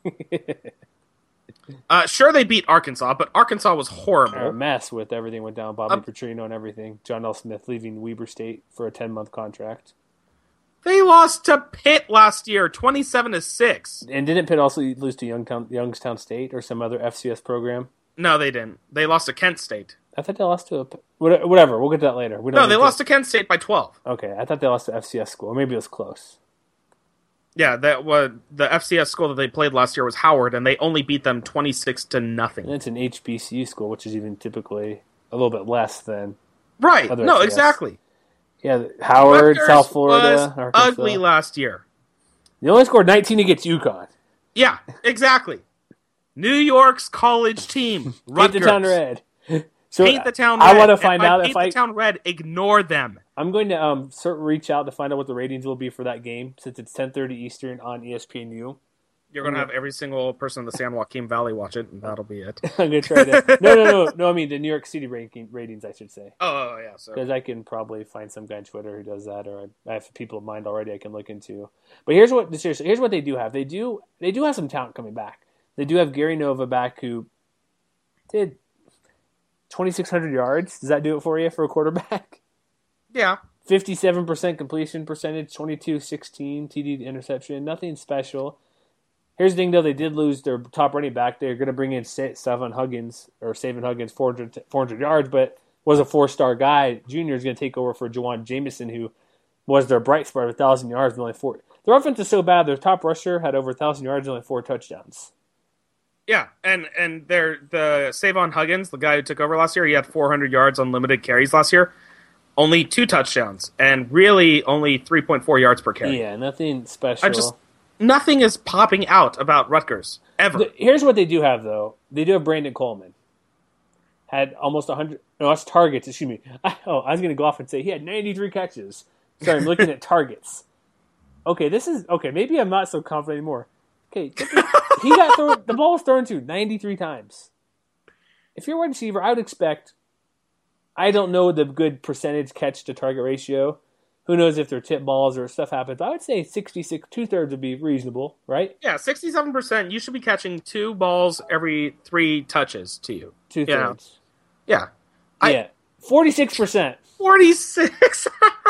Sure, they beat Arkansas, but Arkansas was horrible.
A mess with everything went down. Bobby Petrino and everything. John L. Smith leaving Weber State for a 10-month contract.
They lost to Pitt last year, 27-6.
And didn't Pitt also lose to Youngstown State or some other FCS program?
No, they didn't. They lost to Kent State.
I thought they lost to whatever. We'll get to that later.
They lost to Kent State by 12.
Okay, I thought they lost to FCS school. Or maybe it was close.
Yeah, that was the FCS school that they played last year was Howard, and they only beat them 26-0.
And it's an HBCU school, which is even typically a little bit less than
right.
other
No,
FCS.
Exactly.
Yeah, Howard,
Rutgers
South Florida,
was
Arkansas.
ugly last year.
They only scored 19 against UConn.
Yeah, exactly. New York's college team, Rutgers.
Paint the town red. So
paint the town red.
I want to find out
if I paint the town red, ignore them.
I'm going to reach out to find out what the ratings will be for that game since it's 10:30 Eastern on ESPNU.
You're going to have every single person in the San Joaquin Valley watch it, and that'll be it.
I'm going to try to. No. I mean the New York City ratings, I should say.
Oh yeah.
Because I can probably find some guy on Twitter who does that, or I have people in mind already I can look into. But here's what they do have. They do have some talent coming back. They do have Gary Nova back, who did 2,600 yards. Does that do it for you for a quarterback?
Yeah.
57% completion percentage, 22-16 TD to interception. Nothing special. Here's the thing, though. They did lose their top running back. They're going to bring in Savin Huggins, 400 yards, but was a 4-star guy. Junior is going to take over for Jawan Jameson, who was their bright spot of 1,000 yards and only 4. Their offense is so bad, their top rusher had over 1,000 yards and only 4 touchdowns.
Yeah, and the Savon Huggins, the guy who took over last year, he had 400 yards on limited carries last year. Only 2 touchdowns, and really only 3.4 yards per carry.
Yeah, nothing special.
Nothing is popping out about Rutgers, ever.
Here's what they do have, though. They do have Brandon Coleman. Had almost 100... No, that's targets, excuse me. I was going to go off and say he had 93 catches. Sorry, I'm looking at targets. Okay, maybe I'm not so confident anymore. Okay, the ball was thrown to 93 times. If you're a wide receiver, I would expect... I don't know the good percentage catch to target ratio, Who knows if they're tip balls or stuff happens. I would say 66, 2/3 would be reasonable, right?
Yeah, 67%. You should be catching 2 balls every 3 touches to you.
2/3.
Yeah.
Yeah. 46%.
46.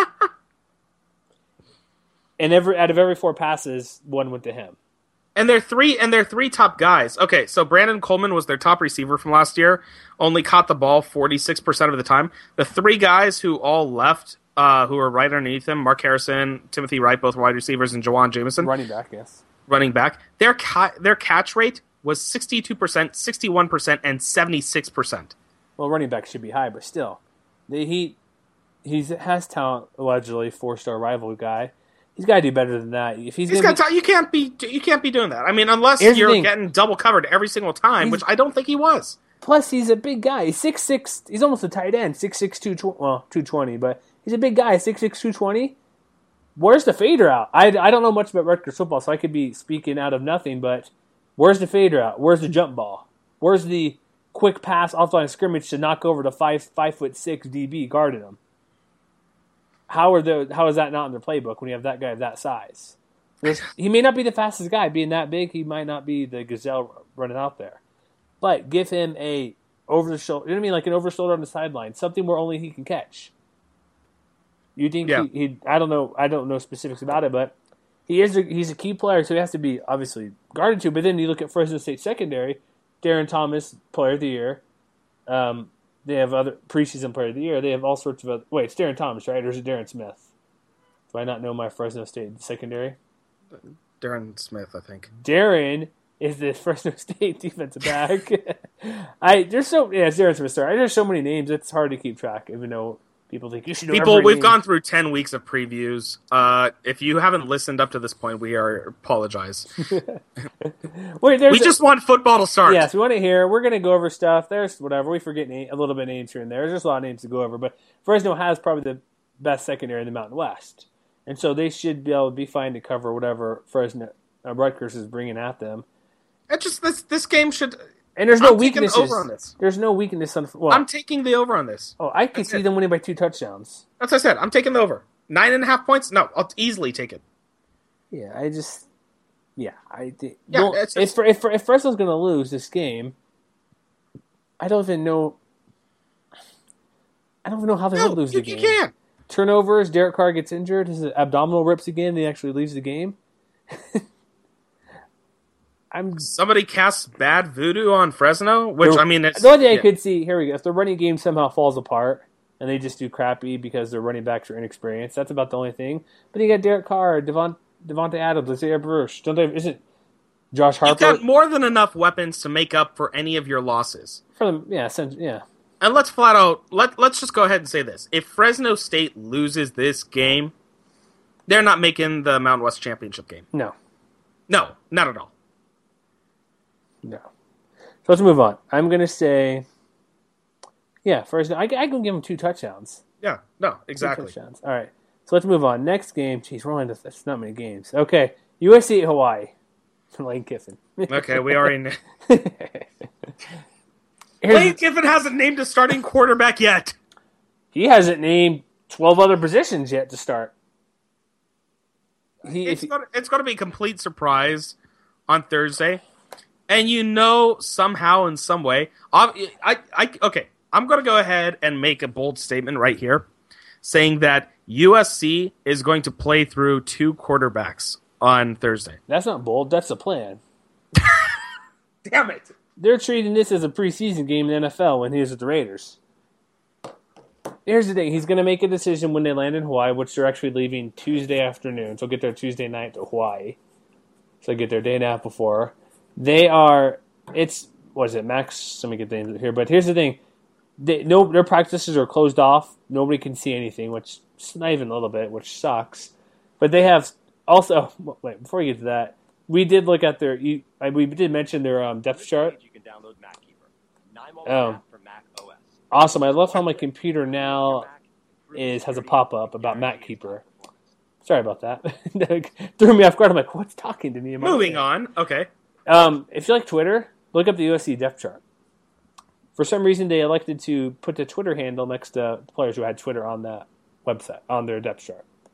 And out of every 4 passes, 1 went to him.
And they're three top guys. Okay, so Brandon Coleman was their top receiver from last year. Only caught the ball 46% of the time. The 3 guys who all left, who were right underneath him, Mark Harrison, Timothy Wright, both wide receivers, and Jawan Jameson.
Running back, yes.
Running back. Their catch rate was 62%, 61%, and 76%.
Well, running back should be high, but still. He has talent, allegedly, 4-star rival guy. He's got to do better than that. If
you can't be doing that. I mean, unless you're getting double covered every single time, which I don't think he was.
Plus, he's a big guy. He's 6'6". He's almost a tight end. 6'6", 220, but he's a big guy. 6'6", 220. Where's the fader out? I don't know much about Rutgers football, so I could be speaking out of nothing, but where's the fader out? Where's the jump ball? Where's the quick pass off the line of scrimmage to knock over the 5'6" DB guarding him? How is that not in their playbook when you have that guy of that size? He may not be the fastest guy. Being that big, he might not be the gazelle running out there. But give him a over-the-shoulder, you know what I mean? Like an over-shoulder on the sideline. Something where only he can catch. You think he I don't know specifics about it, but he's a key player, so he has to be obviously guarded to. But then you look at Fresno State secondary, Darren Thomas, player of the year. They have other preseason player of the year. They have all sorts of other... Wait, it's Darren Thomas, right? Or is it Darren Smith? Do I not know my Fresno State secondary?
Darren Smith, I think.
Darren is the Fresno State defensive back. It's Darren Smith. Sorry, there's so many names. It's hard to keep track, even though people think you should know.
We've gone through 10 weeks of previews. If you haven't listened up to this point, we apologize. We just want football to start.
Yes, we want to hear. We're going to go over stuff. There's whatever. We forget a little bit of names here and there. There's just a lot of names to go over. But Fresno has probably the best secondary in the Mountain West. And so they should be able to be fine to cover whatever Rutgers is bringing at them.
It just this game should...
And there's no
weaknesses.
The over on this. There's no weakness on... Well,
I'm taking the over on this.
Oh, I can see them winning by 2 touchdowns.
That's what I said. I'm taking the over. 9.5 points? No, I'll easily take it.
Yeah, I just... Yeah, I think...
Yeah,
well, if Fresno's going to lose this game, I don't even know... how they're going to lose the game.
You can't.
Turnovers, Derek Carr gets injured, his abdominal rips again, he actually leaves the game.
Somebody casts bad voodoo on Fresno, which, I mean... It's,
the only thing I could see, here we go, if the running game somehow falls apart, and they just do crappy because their running backs are inexperienced, that's about the only thing. But you got Derek Carr, Devontae Adams, Isaiah Bruce, isn't Josh Harper...
You've got more than enough weapons to make up for any of your losses.
Yeah.
And let's flat out, let's just go ahead and say this. If Fresno State loses this game, they're not making the Mountain West Championship game.
No,
not at all.
No. So let's move on. I'm going to say, Fresno, I can give them 2 touchdowns.
Yeah, no, exactly.
2 touchdowns. All right. So let's move on. Next game. Jeez, we're only that's not many games. Okay. USC at Hawaii. Lane Kiffin.
Okay, we already know. Lane Kiffin hasn't named a starting quarterback yet.
He hasn't named 12 other positions yet to start.
It's going to be a complete surprise on Thursday. And somehow in some way, okay, I'm going to go ahead and make a bold statement right here, saying that USC is going to play through 2 quarterbacks on Thursday.
That's not bold. That's the plan.
Damn it.
They're treating this as a preseason game in the NFL when he was with the Raiders. Here's the thing. He's going to make a decision when they land in Hawaii, which they're actually leaving Tuesday afternoon. So get there Tuesday night to Hawaii. So get there a day and a half before. Max, let me get the names here. But here's the thing. Their practices are closed off. Nobody can see anything, which is not even a little bit, which sucks. But they have also, wait, before we get to that, we did look at we did mention their depth chart.
You can download MacKeeper. App for Mac OS.
Awesome. I love how my computer now has a pop-up about MacKeeper. Sorry about that. Threw me off guard. I'm like, what's talking to me?
Moving on. Okay.
If you like Twitter, look up the USC depth chart. For some reason, they elected to put the Twitter handle next to players who had Twitter on that website, on their depth chart.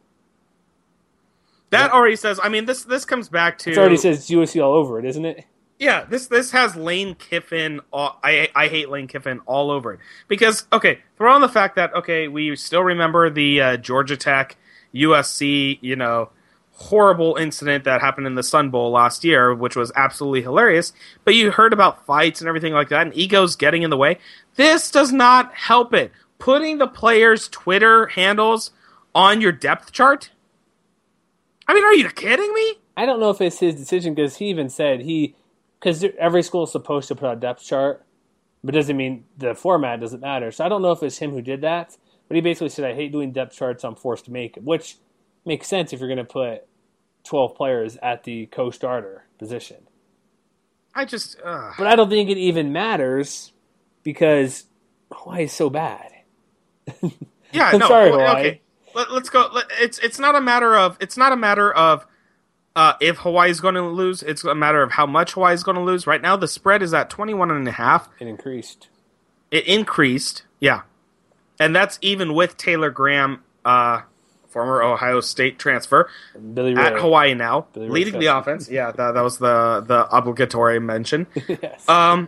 That already says. I mean, this comes back to.
It already says USC all over it, isn't it?
Yeah, this has Lane Kiffin. I hate Lane Kiffin all over it because throw on the fact that we still remember the Georgia Tech USC horrible incident that happened in the Sun Bowl last year, which was absolutely hilarious. But you heard about fights and everything like that, and egos getting in the way. This does not help it. Putting the players' Twitter handles on your depth chart. I mean, are you kidding me?
I don't know if it's his decision because he even said because every school is supposed to put out a depth chart, but doesn't mean the format doesn't matter. So I don't know if it's him who did that, but he basically said, I hate doing depth charts, I'm forced to make it, which makes sense if you're going to put 12 players at the co-starter position. But I don't think it even matters because Hawaii is so bad.
Yeah,
I'm sorry, Hawaii.
Okay. Let's go. It's not a matter of if Hawaii is going to lose. It's a matter of how much Hawaii is going to lose. Right now, the spread is at 21.5. It increased. Yeah, and that's even with Taylor Graham, former Ohio State transfer, at Hawaii now, leading the offense. Yeah, that was the obligatory mention.
Yes.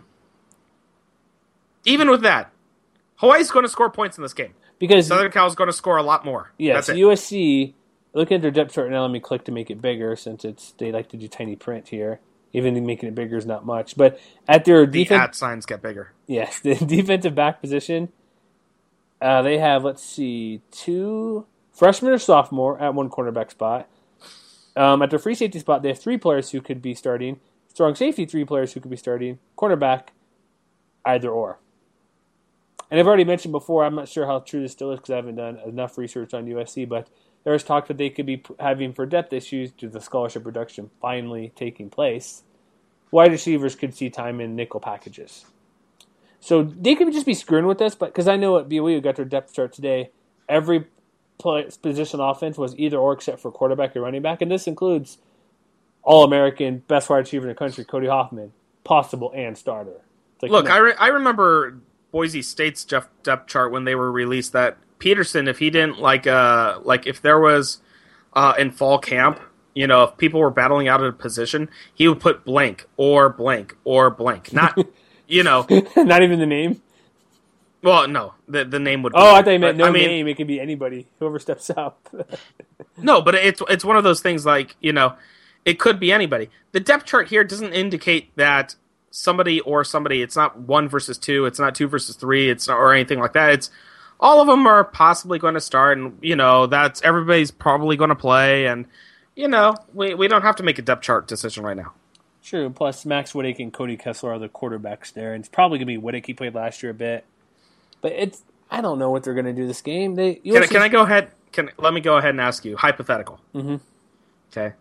Even with that, Hawaii's going to score points in this game.
Because
Southern Cal is going to score a lot more.
Yeah, so USC, looking at their depth chart now, let me click to make it bigger since they like to do tiny print here. Even making it bigger is not much. But at their
at signs get bigger.
Yes, the defensive back position, they have, 2 freshmen or sophomore at one cornerback spot. At their free safety spot, they have 3 players who could be starting. Strong safety, 3 players who could be starting. Cornerback, either or. And I've already mentioned before, I'm not sure how true this still is because I haven't done enough research on USC, but there was talk that they could be having for depth issues due to the scholarship reduction finally taking place. Wide receivers could see time in nickel packages. So they could just be screwing with us, but because I know at BYU got their depth chart today, every position offense was either or except for quarterback or running back, and this includes All-American, best wide receiver in the country, Cody Hoffman, possible and starter.
Look, I remember Boise State's depth chart when they were released that Peterson, if he didn't if there was in fall camp, if people were battling out of a position, he would put blank or blank or blank. Not,
not even the name?
Well, no, the name would be.
Oh, I thought you meant name. It could be anybody, whoever steps up.
No, but it's one of those things it could be anybody. The depth chart here doesn't indicate that somebody, it's not 1 versus 2, it's not 2 versus 3, it's not, or anything like that. It's all of them are possibly going to start, and that's everybody's probably going to play, and we don't have to make a depth chart decision right now.
True. Plus, Max Whittick and Cody Kessler are the quarterbacks there, and it's probably going to be Whittick. He played last year a bit, but I don't know what they're going to do this game.
Can I go ahead? Let me go ahead and ask you hypothetical.
Mm-hmm.
Okay.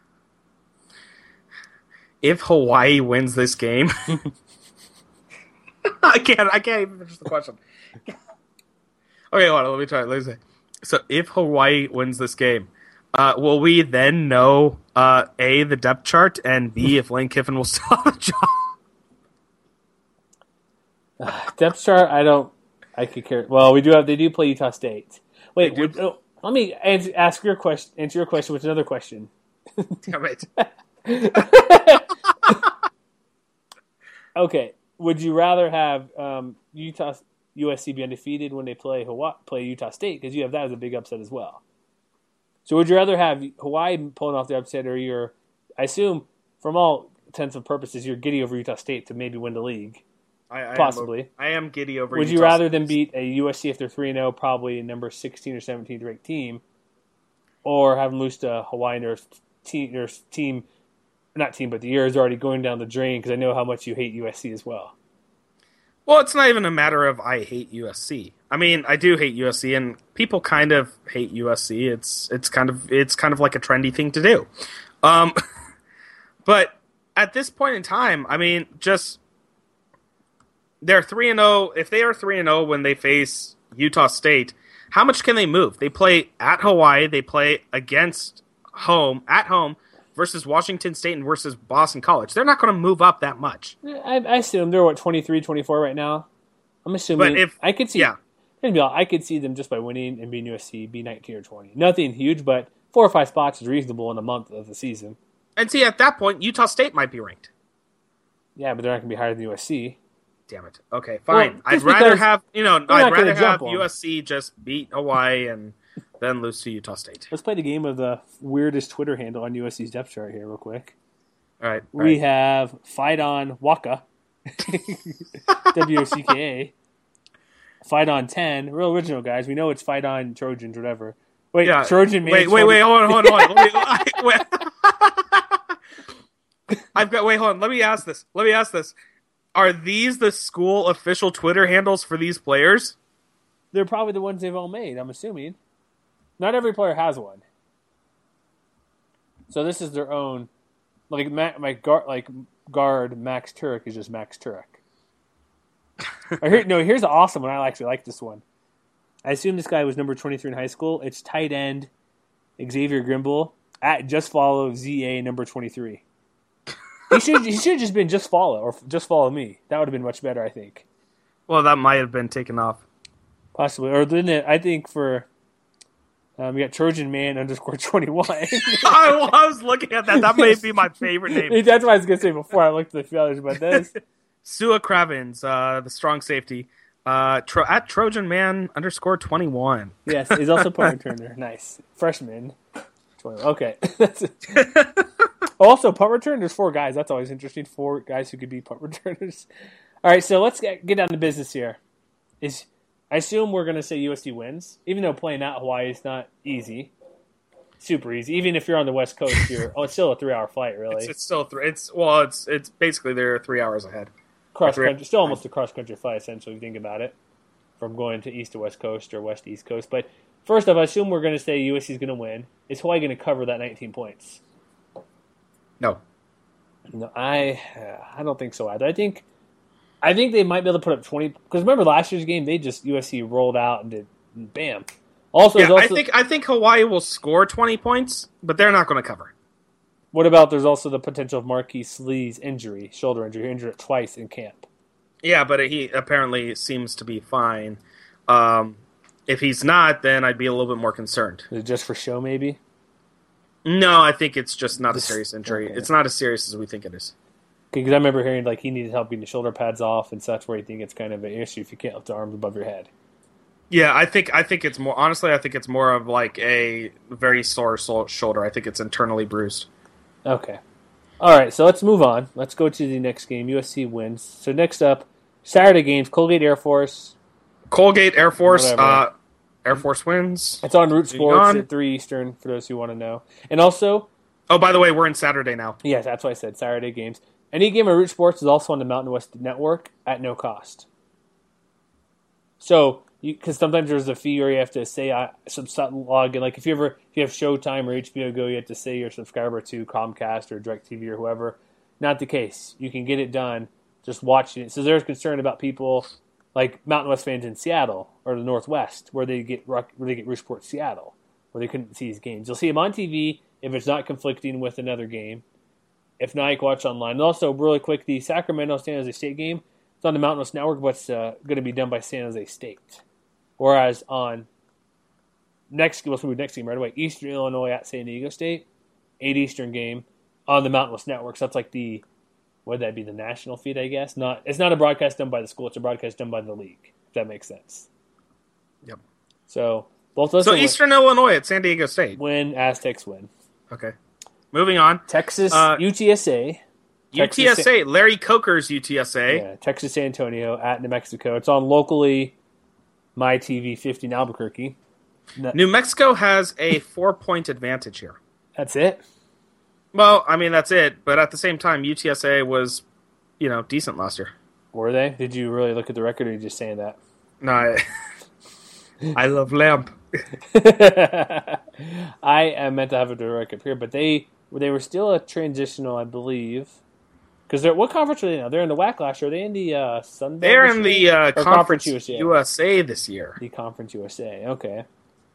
If Hawaii wins this game, I can't even finish the question. Okay, hold on, let me try it. Let me say. So, if Hawaii wins this game, will we then know A, the depth chart, and B, if Lane Kiffin will still have a job?
Depth chart, I could care. Well, they do play Utah State. Wait, let me answer your question with another question.
Damn it.
Okay, would you rather have USC be undefeated when they play Utah State, because you have that as a big upset as well? So would you rather have Hawaii pulling off the upset, or I assume from all intents and purposes you're giddy over Utah State to maybe win the league? Possibly.
I am giddy over.
Would
Utah
you rather
State.
than beat a USC if they're 3-0, probably number 16 or 17 ranked team, or have them lose to Hawaii and their team? Not team, but the year is already going down the drain, because I know how much you hate USC as well.
Well, it's not even a matter of I hate USC. I mean, I do hate USC, and people kind of hate USC. It's kind of like a trendy thing to do. But at this point in time, I mean, just they're 3-0. If they are 3-0 when they face Utah State, how much can they move? They play at Hawaii. They play at home versus Washington State and versus Boston College. They're not going to move up that much.
I assume they're 23, 24 right now. I'm assuming. But I could see them just by winning and being USC, be 19 or 20. Nothing huge, but 4 or 5 spots is reasonable in a month of the season.
And see, at that point, Utah State might be ranked.
Yeah, but they're not going to be higher than USC.
Damn it. Okay, fine.
Well,
I'd rather have
jump on.
USC just beat Hawaii and then lose to Utah State.
Let's play the game of the weirdest Twitter handle on USC's depth chart here real quick.
All right.
We have Fight on Waka, WOCKA. Fight on 10, real original guys. We know it's Fight on Trojans, whatever. Wait, yeah. Trojan man.
Wait, hold on. Hold on. Let me ask this. Are these the school official Twitter handles for these players?
They're probably the ones they've all made, I'm assuming. Not every player has one. So this is their own. Like guard Max Turek is just Max Turek. Here's the awesome one. I actually like this one. I assume this guy was number 23 in high school. It's tight end Xavier Grimble at just follow ZA number 23. He should have just been just follow or just follow me. That would have been much better, I think.
Well, that might have been taken off.
Possibly. Or then I think for we got Trojan Man _21.
I was looking at that. That may be my favorite name.
That's what I was going to say before I looked at the others, but this.
Sua Kravins, the strong safety. At Trojan Man _21.
Yes, he's also punt returner. Nice. Freshman. 20. Okay. Also, punt return, there's 4 guys. That's always interesting. 4 guys who could be punt returners. All right, so let's get down to business here. I assume we're going to say USC wins, even though playing at Hawaii is not easy. Super easy. Even if you're on the West Coast, it's still a 3-hour flight, really.
It's still it's basically they're 3 hours ahead.
Cross country, still almost a cross country flight, essentially, if you think about it, from going to East to West Coast or West to East Coast. But first off, I assume we're going to say USC is going to win. Is Hawaii going to cover that 19 points?
No,
I don't think so either. I think they might be able to put up 20. Because remember last year's game, USC rolled out and did bam.
I think Hawaii will score 20 points, but they're not going to cover.
What about there's also the potential of Marquise Lee's injury, shoulder injury. He injured it twice in camp.
Yeah, but he apparently seems to be fine. If he's not, then I'd be a little bit more concerned.
Is it just for show, maybe?
No, I think it's just not a serious injury. Okay. It's not as serious as we think it is.
Because I remember hearing he needed help getting the shoulder pads off and such, where you think it's kind of an issue if you can't lift the arms above your head.
Yeah, I think it's more. Honestly, I think it's more of a very sore shoulder. I think it's internally bruised.
Okay. All right, so let's move on. Let's go to the next game. USC wins. So next up, Saturday games, Colgate Air Force.
Air Force wins.
It's on Root Sports at 3 Eastern, for those who want to know. And also...
Oh, by the way, we're in Saturday now.
Yes, that's what I said, Saturday games. Any game of Root Sports is also on the Mountain West Network at no cost. So, because sometimes there's a fee where you have to say log in. Like if you have Showtime or HBO Go, you have to say you're a subscriber to Comcast or DirecTV or whoever. Not the case. You can get it done just watching it. So there's concern about people like Mountain West fans in Seattle or the Northwest, where they get Root Sports Seattle, where they couldn't see these games. You'll see them on TV if it's not conflicting with another game. If not, you can watch online. And also, really quick, the Sacramento-San Jose State game, it's on the Mountain West Network, but it's going to be done by San Jose State. Whereas on next game right away, Eastern Illinois at San Diego State, 8 Eastern game on the Mountain West Network. So that's like the national feed, I guess? It's not a broadcast done by the school, it's a broadcast done by the league, if that makes sense.
Yep.
So both of
us. So Eastern Illinois at San Diego State.
Win, Aztecs win.
Okay. Moving on.
Texas, UTSA.
UTSA, Larry Coker's UTSA.
Yeah, Texas San Antonio at New Mexico. It's on locally My TV 50 in Albuquerque.
New Mexico has a 4-point advantage here.
That's it?
Well, I mean, that's it. But at the same time, UTSA was, decent last year.
Were they? Did you really look at the record, or are you just saying that?
No, I love Lamp.
I am meant to have a direct up here, but they were still a transitional, I believe. Because what conference are they now? They're in the WAC last year. Are they in the Sun Belt?
They're in the Conference USA this year.
The Conference USA, okay.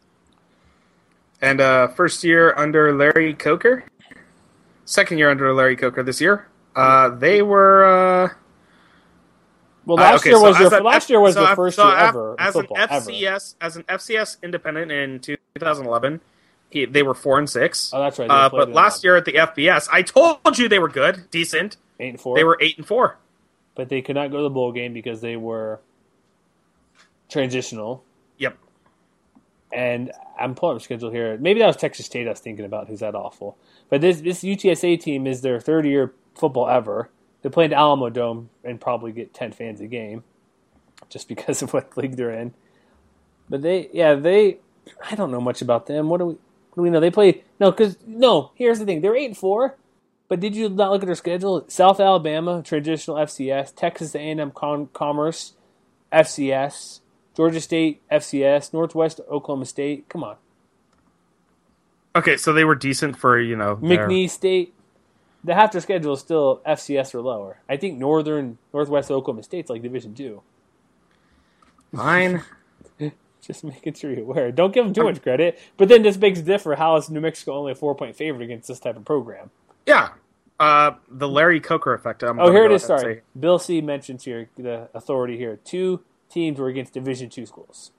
And first year under Larry Coker. Second year under Larry Coker this year. They were...
last year was their first year ever.
As an FCS independent in 2011, They were 4-6.
Oh, that's right.
But last year at the FBS, I told you they were good, decent.
8-4.
They were 8-4.
But they could not go to the bowl game because they were transitional.
Yep.
And I'm pulling up the schedule here. Maybe that was Texas State I was thinking about, who's that awful. But this UTSA team is their third year football ever. They play in the Alamo Dome and probably get 10 fans a game just because of what league they're in. But I don't know much about them. What do we know? They play here's the thing. They're 8-4, but did you not look at their schedule? South Alabama, traditional FCS, Texas A&M Commerce, FCS, Georgia State, FCS, Northwest Oklahoma State. Come on.
Okay, so they were decent for,
McNeese State. The half their schedule is still FCS or lower. I think Northwest Oklahoma State's like Division II.
Fine.
Just making sure you're aware. Don't give them too much credit. But then this begs differ. How is New Mexico only a 4-point favorite against this type of program?
Yeah. The Larry Coker effect.
Here it is. Sorry. Bill C. mentions here, the authority here. 2 teams were against Division II schools.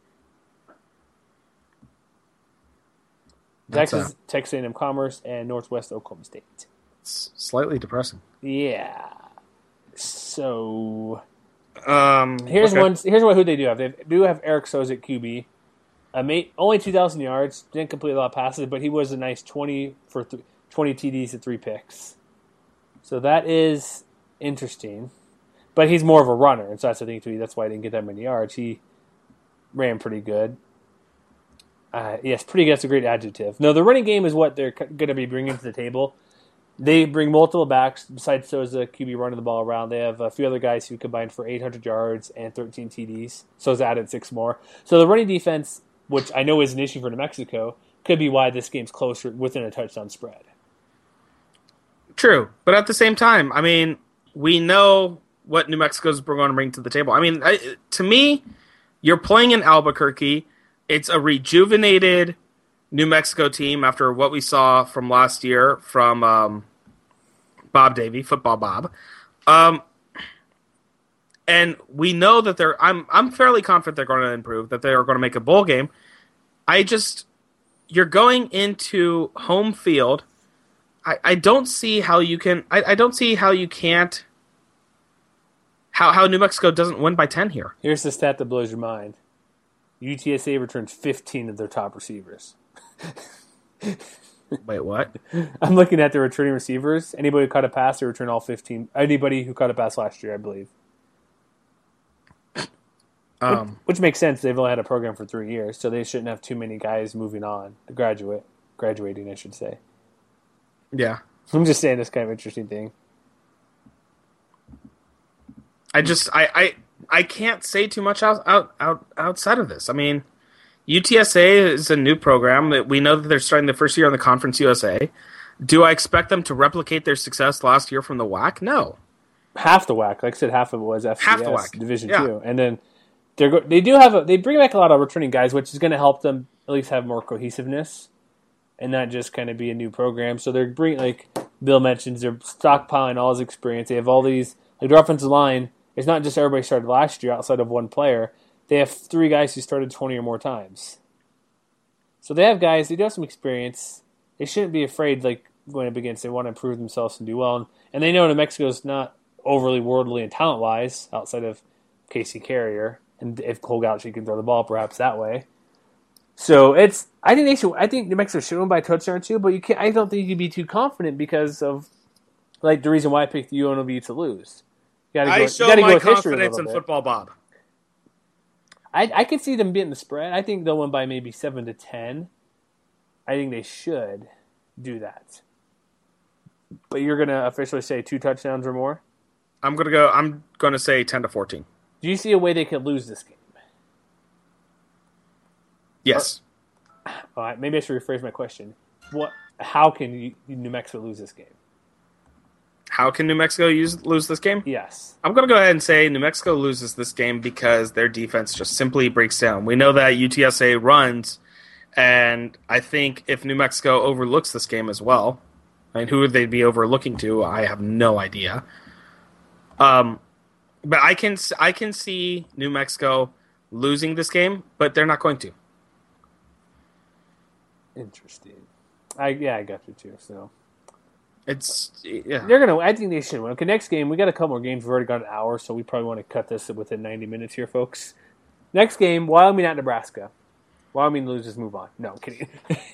Texas A&M Commerce and Northwest Oklahoma State.
It's slightly depressing.
Yeah. So
here's
who they do have. They do have Eric Soz at QB. Only 2,000 yards, didn't complete a lot of passes, but he was a nice 20 TDs at 3 picks. So that is interesting. But he's more of a runner, and so that's the thing too. That's why he didn't get that many yards. He ran pretty good. Yes, pretty good. That's a great adjective. No, the running game is what they're going to be bringing to the table. They bring multiple backs besides Souza, QB running the ball around. They have a few other guys who combined for 800 yards and 13 TDs. Souza added 6 more. So the running defense, which I know is an issue for New Mexico, could be why this game's closer within a touchdown spread.
True, but at the same time, I mean, we know what New Mexico's going to bring to the table. I mean, to me, you're playing in Albuquerque. It's a rejuvenated New Mexico team after what we saw from last year from Bob Davie, Football Bob. And we know that I'm fairly confident they're going to improve, that they are going to make a bowl game. You're going into home field. I don't see how you can. I don't see how you can't. How New Mexico doesn't win by 10 here.
Here's the stat that blows your mind. UTSA returns 15 of their top receivers.
Wait, what?
I'm looking at the returning receivers. Anybody who caught a pass, they return all 15. Anybody who caught a pass last year, I believe. Which makes sense. They've only had a program for 3 years, so they shouldn't have too many guys moving on. Graduating, I should say.
Yeah.
I'm just saying this kind of interesting thing.
I can't say too much outside of this. I mean, UTSA is a new program. We know that they're starting the first year on the Conference USA. Do I expect them to replicate their success last year from the WAC? No.
Half the WAC. Like I said, half of it was FCS,
half the WAC.
Division II. And then they bring back a lot of returning guys, which is going to help them at least have more cohesiveness and not just kind of be a new program. So they're bringing, like Bill mentions, they're stockpiling all his experience. They have all these, like their offensive line, it's not just everybody started last year outside of one player. They have 3 guys who started 20 or more times. So they have guys, they do have some experience. They shouldn't be afraid, like, going up against, they want to improve themselves and do well. And they know New Mexico's not overly worldly and talent-wise outside of Casey Carrier. And if Cole Gauchi can throw the ball, perhaps that way. So I think New Mexico should win by a touchdown or 2, but I don't think you can be too confident because of, like, the reason why I picked UNLV to lose.
I show my confidence in Football Bob.
I could see them beating the spread. I think they'll win by maybe 7-10. I think they should do that. But you're going to officially say 2 touchdowns or more?
I'm going to say 10-14.
Do you see a way they could lose this game?
Yes.
All right, maybe I should rephrase my question. How can New Mexico lose this game?
How can New Mexico lose this game?
Yes.
I'm going to go ahead and say New Mexico loses this game because their defense just simply breaks down. We know that UTSA runs, and I think if New Mexico overlooks this game as well, I mean, who would they be overlooking to? I have no idea. But I can see New Mexico losing this game, but they're not going to.
Interesting. I got you too. So
Yeah.
they're gonna. I think they should win. Okay, next game we got a couple more games. We've already got an hour, so we probably want to cut this within 90 minutes here, folks. Next game, Wyoming at Nebraska. Wyoming loses, move on. No, I'm kidding.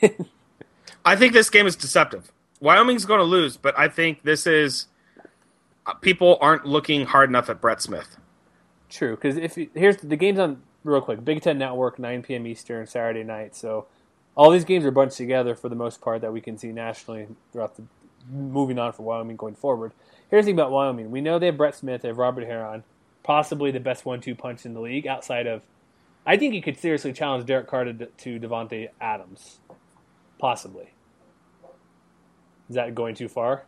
I think this game is deceptive. Wyoming's going to lose, but I think this is people aren't looking hard enough at Brett Smith.
True, because here's the game's on real quick. Big Ten Network, 9 p.m. Eastern, Saturday night. So all these games are bunched together for the most part that we can see nationally throughout the moving on for Wyoming going forward. Here's the thing about Wyoming: we know they have Brett Smith, they have Robert Heron, possibly the best 1-2 punch in the league outside of. I think he could seriously challenge Derek Carr to Devontae Adams, possibly. Is that going too far?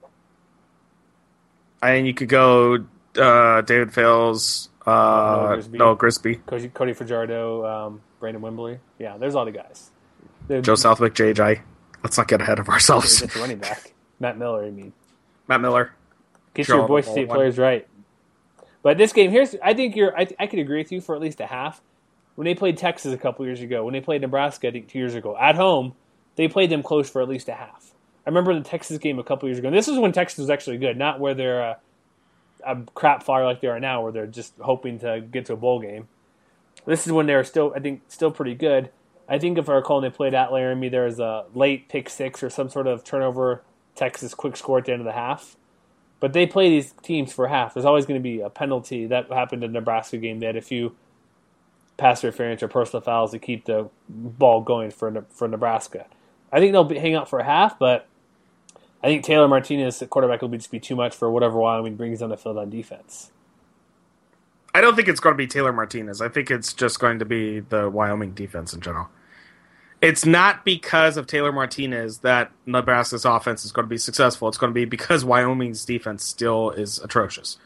And you could go David Fales, Noah Grisby,
Cody Fajardo, Brandon Wimbley. Yeah, there's all the guys.
Joe Southwick, JJ. Let's not get ahead of ourselves.
That's running back. Matt Miller, I mean.
Matt Miller.
Get your Boise State players right. But this game, I could agree with you for at least a half. When they played Texas a couple years ago, when they played Nebraska, I think 2 years ago, at home, they played them close for at least a half. I remember the Texas game a couple years ago. And this is when Texas was actually good, not where they're a crap fire like they are now, where they're just hoping to get to a bowl game. This is when they're still pretty good. I think if I recall, when they played at Laramie, there was a late pick six or some sort of turnover, Texas quick score at the end of the half. But they play these teams for half. There's always going to be a penalty. That happened in the Nebraska game. They had a few pass interference or personal fouls to keep the ball going for Nebraska. I think they'll hang out for a half, but I think Taylor Martinez, the quarterback, will just be too much for whatever Wyoming brings on the field on defense.
I don't think it's going to be Taylor Martinez. I think it's just going to be the Wyoming defense in general. It's not because of Taylor Martinez that Nebraska's offense is going to be successful. It's going to be because Wyoming's defense still is atrocious.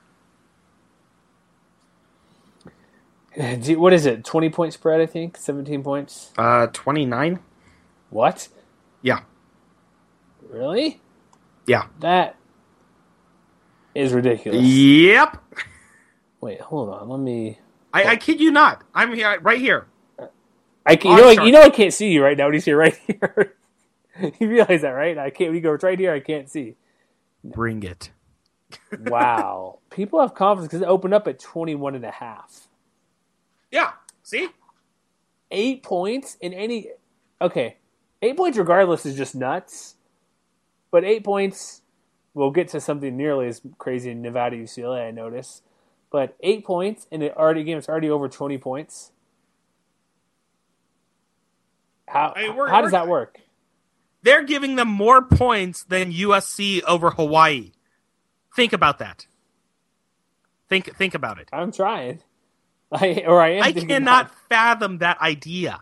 What is it? 20-point spread, I think? 17 points?
29.
What?
Yeah.
Really?
Yeah.
That is ridiculous.
Yep.
Wait, hold on. Let me...
I kid you not. I'm here, right here.
I can't, I can't see you right now. When you see right here. You realize that, right? I can't. We go right here. I can't see.
Bring it.
Wow. People have confidence because it opened up at 21.5.
Yeah. See?
8 points in any... Okay. 8 points regardless is just nuts. But 8 points, we'll get to something nearly as crazy in Nevada UCLA, I notice. But 8 points, and it's already over 20 points. How does that work?
They're giving them more points than USC over Hawaii. Think about that. Think about it.
I'm trying. I
cannot fathom that idea.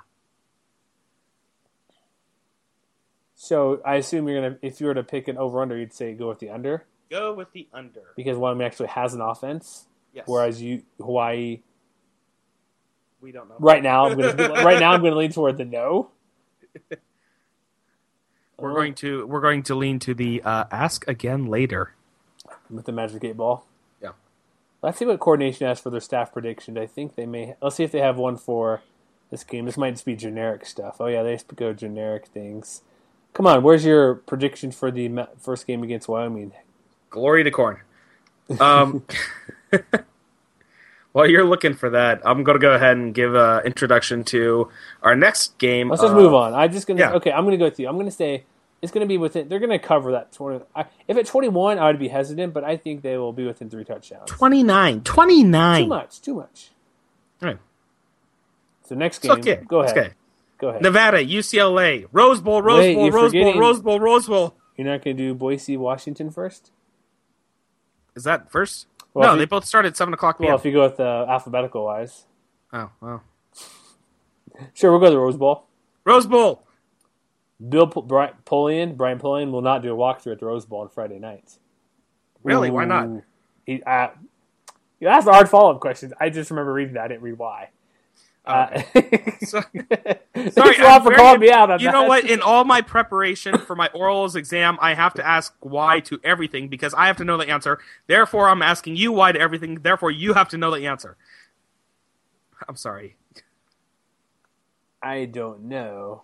So I assume if you were to pick an over/under, you'd say go with the under.
Go with the under
because Wyoming actually has an offense.
Yes.
Whereas Hawaii,
we don't know.
Right now, I'm going to lean toward the no.
We're going to lean to the ask again later
with the Magic 8 Ball.
Yeah.
Let's see what coordination has for their staff predictions. I think they may. Let's see if they have one for this game. This might just be generic stuff. Oh yeah, they just go generic things. Come on, where's your prediction for the first game against Wyoming?
Glory to Corn. While you're looking for that, I'm going to go ahead and give an introduction to our next game.
Let's just move on. I'm going to go with you. I'm going to say it's going to be within. They're going to cover that 20. If at 21, I would be hesitant, but I think they will be within 3 touchdowns.
29. Too
much.
All right.
So next game, go ahead.
Okay.
Go ahead.
Nevada, UCLA, Rose Bowl. You're
not going to do Boise, Washington first?
Is that first? Well, they both start at 7 o'clock p.m.
Well, if you go with alphabetical wise.
Oh, well.
Sure, we'll go to the Rose Bowl.
Rose Bowl.
Brian Polian will not do a walkthrough at the Rose Bowl on Friday night.
Really? Ooh. Why not?
You asked a hard follow-up question. I just remember reading that. I didn't read why.
Sorry,
for calling me out on that.
You know what? In all my preparation for my orals exam, I have to ask why to everything because I have to know the answer. Therefore, I'm asking you why to everything. Therefore, you have to know the answer. I'm sorry.
I don't know.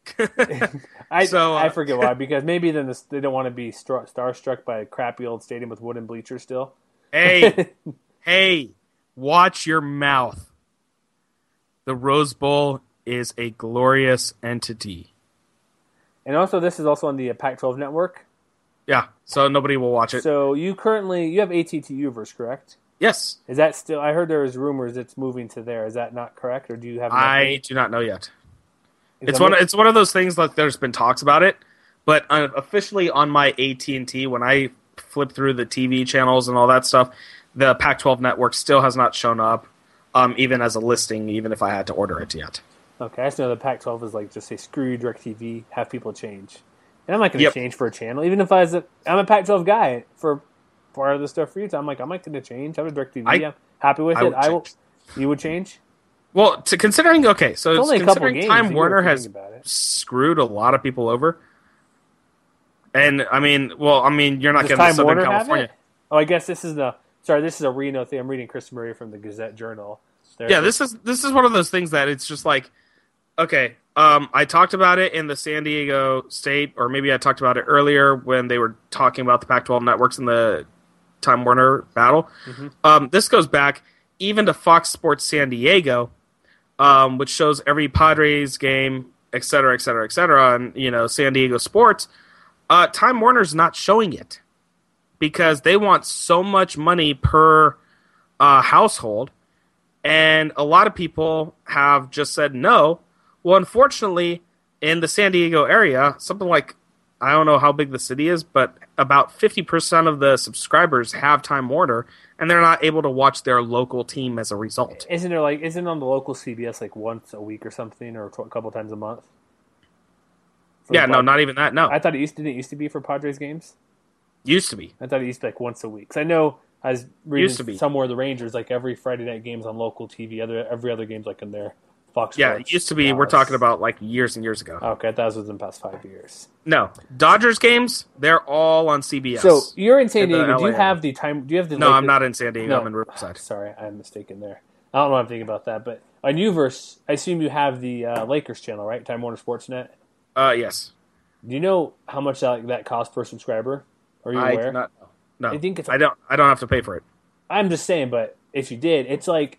I forget why, because maybe then they don't want to be starstruck by a crappy old stadium with wooden bleachers still.
Hey, watch your mouth. The Rose Bowl is a glorious entity.
And also, this is also on the Pac-12 network.
Yeah, so nobody will watch it.
So you have AT&T Uverse, correct?
Yes.
Is that still? I heard there was rumors it's moving to there. Is that not correct, or do you have?
I do not know yet. It's one of those things like there's been talks about it, but officially on my AT&T, when I flip through the TV channels and all that stuff, the Pac-12 network still has not shown up, even as a listing, even if I had to order it yet.
Okay, I just know the Pac-12 is like just say screw you DirecTV, have people change, and I'm not going to change for a channel, even if I'm a Pac-12 guy for part of the stuff for you. So I'm not going to change. I'm a DirecTV. I'm happy with it. You would change.
Well, considering considering Time Warner has screwed a lot of people over, and I mean, you're not getting the Southern California.
Oh, I guess this is a Reno thing. I'm reading Chris Murray from the Gazette Journal.
This is one of those things that it's just like, okay, I talked about it in the San Diego State, or maybe I talked about it earlier when they were talking about the Pac-12 networks in the Time Warner battle. Mm-hmm. This goes back even to Fox Sports San Diego, which shows every Padres game, et cetera, et cetera, et cetera, and San Diego sports. Time Warner's not showing it because they want so much money per household, and a lot of people have just said no. Well, unfortunately, in the San Diego area, something like, I don't know how big the city is, but about 50% of the subscribers have Time Warner, and they're not able to watch their local team as a result.
Isn't on the local CBS like once a week or something, or a couple times a month?
Not even that. No,
I thought didn't it used to be for Padres games?
Used to be.
I thought it used to be like once a week. 'Cause I know I was reading somewhere the Rangers like every Friday night games on local TV. Every other game's like in their Fox.
Yeah, it used to be. Dallas. We're talking about like years and years ago.
Okay, I thought it was within the past 5 years.
No, Dodgers games, they're all on CBS.
So you're in San Diego. Do you have the time? Do you have the?
No, I'm not in San Diego. No. I'm in Riverside.
Sorry, I'm mistaken there. I don't know what I'm thinking about that, but on Uverse, I assume you have the Lakers channel, right? Time Warner Sportsnet.
Yes.
Do you know how much that costs per subscriber? Are you aware?
I do not know. No,
I think
I don't have to pay for it.
I'm just saying, but if you did, it's like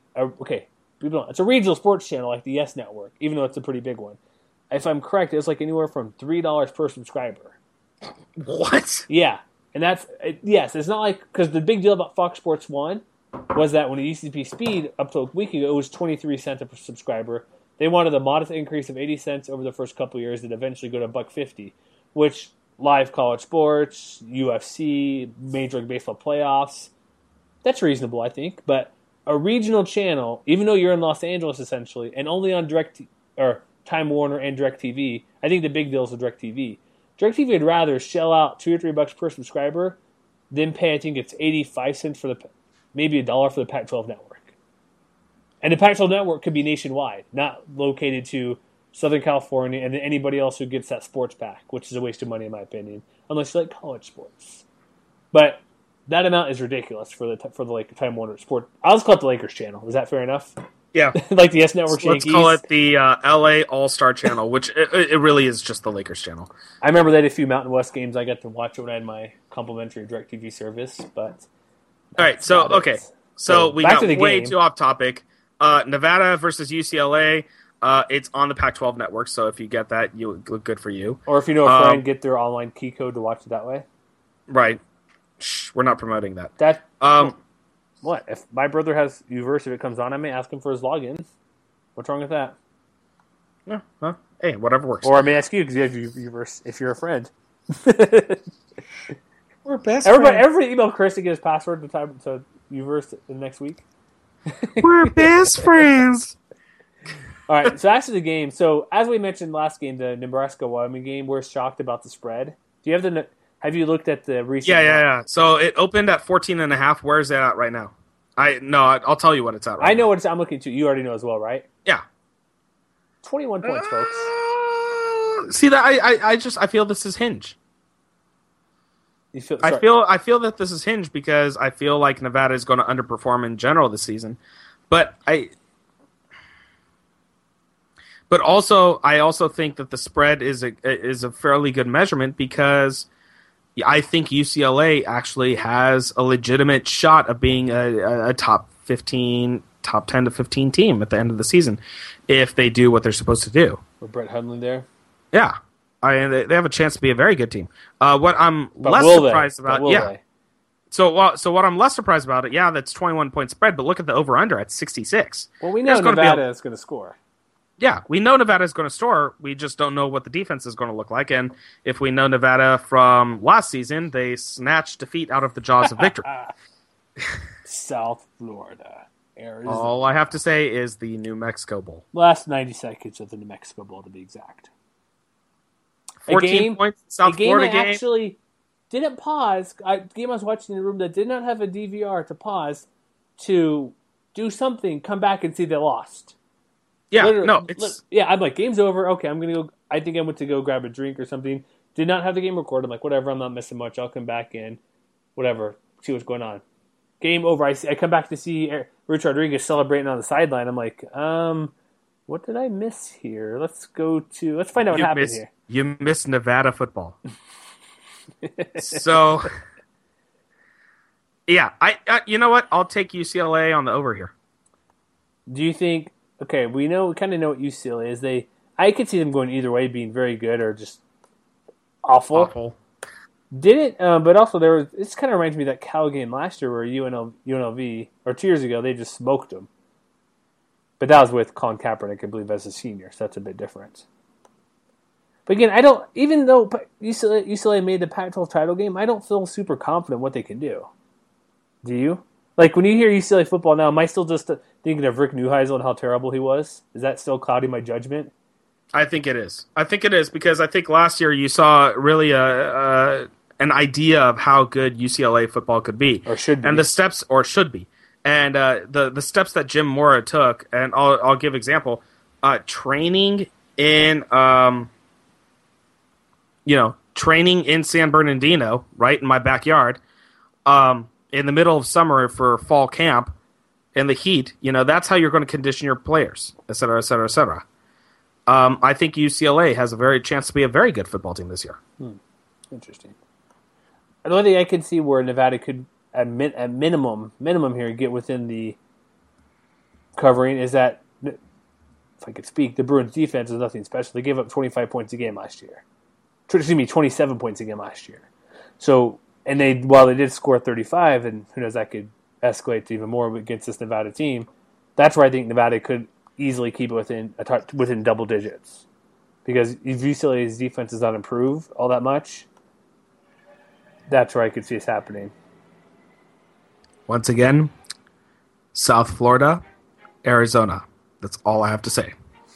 it's a regional sports channel like the Yes Network, even though it's a pretty big one. If I'm correct, it's like anywhere from $3 per subscriber.
What?
Yeah, and it's not like, because the big deal about Fox Sports 1 was that when it used to be speed up to a week ago, it was 23 cents per subscriber. They wanted a modest increase of 80 cents over the first couple of years, and eventually go to $1.50, which live college sports, UFC, Major League Baseball playoffs, that's reasonable, I think. But a regional channel, even though you're in Los Angeles essentially, and only on Time Warner and DirecTV, I think the big deal is with DirecTV. DirecTV would rather shell out $2 or $3 per subscriber than pay, I think it's 85 cents maybe $1 for the Pac-12 network. And the Pac-12 network could be nationwide, not located to Southern California and then anybody else who gets that sports pack, which is a waste of money in my opinion, unless you like college sports. But that amount is ridiculous for the Time Warner Sport. I'll just call it the Lakers channel. Is that fair enough?
Yeah.
Like the Yes Network
Yankees. Let's call it the LA All-Star channel, which it really is just the Lakers channel.
I remember they had a few Mountain West games I got to watch when I had my complimentary DirecTV service. But
all right, so we got way too off topic. Nevada versus UCLA. It's on the Pac-12 network, so if you get that, you look good for you.
Or if you know a friend, get their online key code to watch it that way.
Right. Shh, we're not promoting that.
What? If my brother has Uverse, if it comes on, I may ask him for his login. What's wrong with that?
Yeah. Huh? Hey, whatever works.
Or I may ask you because you have Uverse if you're a friend.
We're best
friends. Everybody email Chris to get his password to Uverse next week.
We're best friends.
All right, so after the game, so as we mentioned last game, the Nebraska-Wyoming game, we're shocked about the spread. Do you have Have you looked at the recent?
Yeah. So it opened at 14.5. Where is that at right now? I'll tell you what it's at. Right
I know
now.
what it's. I'm looking to. You already know as well, right?
Yeah.
21 points, folks.
See that? I feel this is Hinge. I feel that this is Hinge because I feel like Nevada is going to underperform in general this season, but But also, I also think that the spread is a fairly good measurement because I think UCLA actually has a legitimate shot of being a top 10 to 15 team at the end of the season if they do what they're supposed to do.
With Brett Hundley there?
Yeah. They have a chance to be a very good team. What I'm less surprised about... Yeah. So what I'm less surprised about it, that's 21-point spread, but look at the over-under at 66.
Well, we know Nevada is going to score.
Yeah, we know Nevada is going to score. We just don't know what the defense is going to look like. And if we know Nevada from last season, they snatched defeat out of the jaws of victory.
South Florida. Arizona.
All I have to say is the New Mexico Bowl.
Last 90 seconds of the New Mexico Bowl, to be exact.
14 points, South Florida game.
Actually didn't pause. A game I was watching in a room that did not have a DVR to pause to do something, come back and see they lost.
Yeah,
I'm like, game's over. Okay, I'm gonna go. I think I went to go grab a drink or something. Did not have the game recorded. I'm like, whatever. I'm not missing much. I'll come back in, whatever. See what's going on. Game over. I come back to see Rich Rodriguez celebrating on the sideline. I'm like, what did I miss here? Let's find out what happened here.
You missed Nevada football. So, yeah, I you know what? I'll take UCLA on the over here.
Do you think? Okay, we kind of know what UCLA is. I could see them going either way, being very good or just awful. But also this kind of reminds me of that Cal game last year where UNLV, or 2 years ago, they just smoked them. But that was with Colin Kaepernick, I believe, as a senior, so that's a bit different. But again, even though UCLA made the Pac-12 title game, I don't feel super confident what they can do. Do you? Like, when you hear UCLA football now, am I still just thinking of Rick Neuheisel and how terrible he was? Is that still clouding my judgment?
I think it is. Because I think last year you saw really an idea of how good UCLA football could be.
Or should be.
And the steps, or should be. And the steps that Jim Mora took, and I'll give example, training in training in San Bernardino, right in my backyard, in the middle of summer for fall camp, in the heat, that's how you're going to condition your players, et cetera, et cetera, et cetera. I think UCLA has a very chance to be a very good football team this year.
Interesting. The only thing I can see where Nevada could, at minimum here, get within the covering is that, if I could speak, the Bruins defense is nothing special. They gave up 25 points a game last year. 27 points a game last year. So, and while they did score 35, and who knows, that could escalate to even more against this Nevada team. That's where I think Nevada could easily keep it within double digits. Because if UCLA's defense does not improve all that much, that's where I could see this happening.
Once again, South Florida, Arizona. That's all I have to say.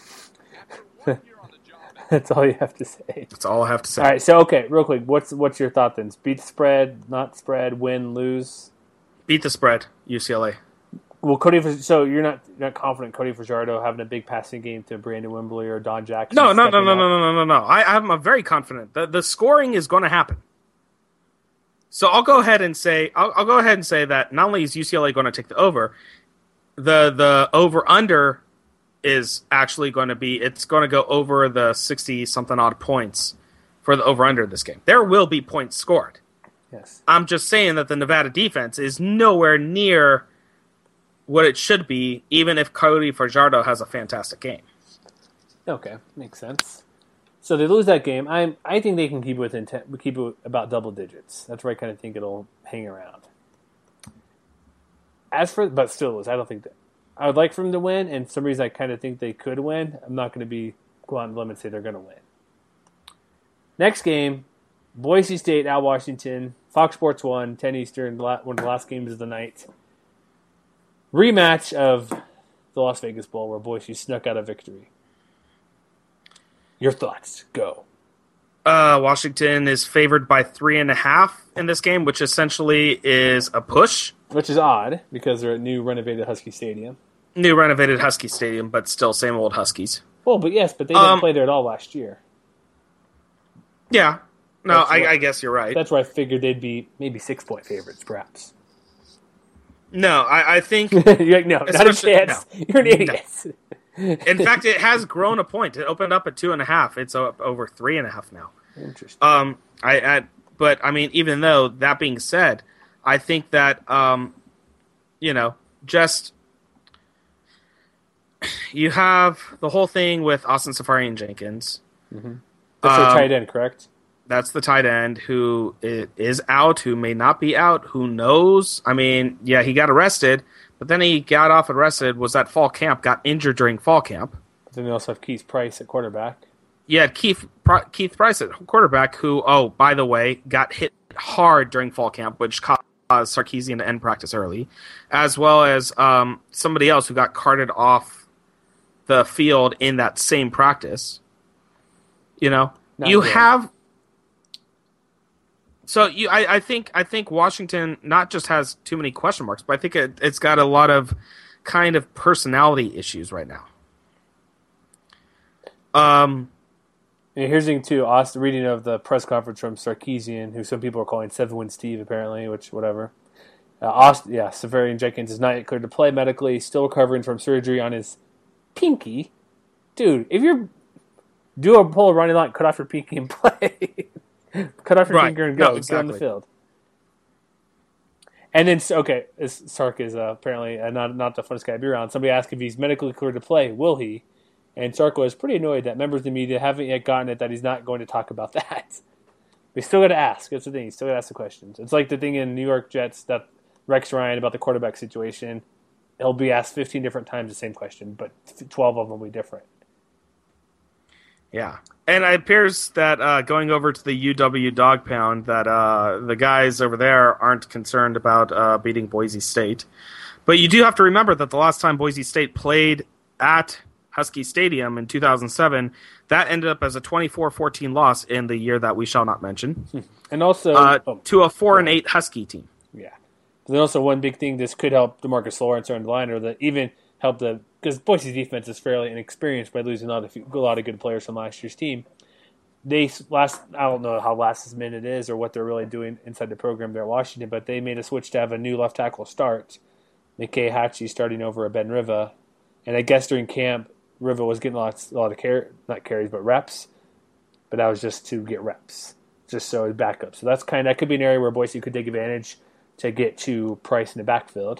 That's all you have to say.
That's all I have to say.
All right, so okay, real quick, what's your thought then? Beat the spread, not spread, win, lose?
Beat the spread, UCLA.
Well, so you're not confident Cody Fajardo having a big passing game to Brandon Wimbley or Don Jackson?
No. I'm very confident. The scoring is going to happen. So I'll go ahead and say that not only is UCLA going to take the over, the over under is actually going to go over the 60 something odd points for the over under this game. There will be points scored.
Yes.
I'm just saying that the Nevada defense is nowhere near what it should be, even if Cody Fajardo has a fantastic game.
Okay, makes sense. So they lose that game. I think they can keep it about double digits. That's where I kind of think it'll hang around. But still lose. I don't think that. I would like for them to win, and for some reason I kind of think they could win. I'm not going to go out on the limb and say they're going to win. Next game, Boise State at Washington. Fox Sports 1, 10 Eastern, one of the last games of the night. Rematch of the Las Vegas Bowl where Boise snuck out a victory. Your thoughts, go.
Washington is favored by 3.5 in this game, which essentially is a push.
Which is odd, because they're at new renovated Husky Stadium.
New renovated Husky Stadium, but still same old Huskies.
Well, but they didn't play there at all last year.
Yeah. No, I guess you're right.
That's where I figured they'd be maybe 6-point favorites, perhaps.
No, I think...
You're like, no, not a chance. No. You're an idiot.
In fact, it has grown a point. It opened up at 2.5. It's up over 3.5 now.
Interesting.
But I mean, even though that being said, I think that just you have the whole thing with Austin Safarian-Jenkins.
Mm-hmm. That's their tight end, correct?
That's the tight end who is out, who may not be out, who knows? I mean, yeah, he got arrested, but then he got off arrested, was at fall camp, got injured during fall camp.
But then they also have Keith Price at quarterback.
Yeah, Keith Price at quarterback, who, oh, by the way, got hit hard during fall camp, which caused Sarkisian to end practice early, as well as somebody else who got carted off the field in that same practice. You know,
Not
you
good.
have. So I think Washington not just has too many question marks, but I think it's got a lot of kind of personality issues right now.
And here's the thing too. Austin, reading of the press conference from Sarkisian, who some people are calling 7-Win Steve, apparently, which whatever. Safarian-Jenkins is not yet cleared to play medically, still recovering from surgery on his pinky. Dude, if you're pull a running line, cut off your pinky and play. Cut off your finger and go.
No, exactly.
Get on the field. And then, Sark is apparently not the funnest guy to be around. Somebody asked if he's medically cleared to play. Will he? And Sark was pretty annoyed that members of the media haven't yet gotten it that he's not going to talk about that. We still got to ask. That's the thing. You still got to ask the questions. It's like the thing in New York Jets that Rex Ryan about the quarterback situation. He'll be asked 15 different times the same question, but 12 of them will be different.
Yeah. And it appears that going over to the UW Dog Pound, that the guys over there aren't concerned about beating Boise State. But you do have to remember that the last time Boise State played at Husky Stadium in 2007, that ended up as a 24-14 loss in the year that we shall not mention.
And also
to a 4-8 Husky team.
Yeah. Then also one big thing, this could help DeMarcus Lawrence on the line, or that even help because Boise's defense is fairly inexperienced by losing a lot of good players from last year's team. I don't know how last minute is or what they're really doing inside the program there at Washington, but they made a switch to have a new left tackle start. McKay Hatchie starting over at Ben Riva. And I guess during camp, Riva was getting a lot of not carries, but reps. But that was just to get reps, just so it's backup. So that could be an area where Boise could take advantage to get to Price in the backfield.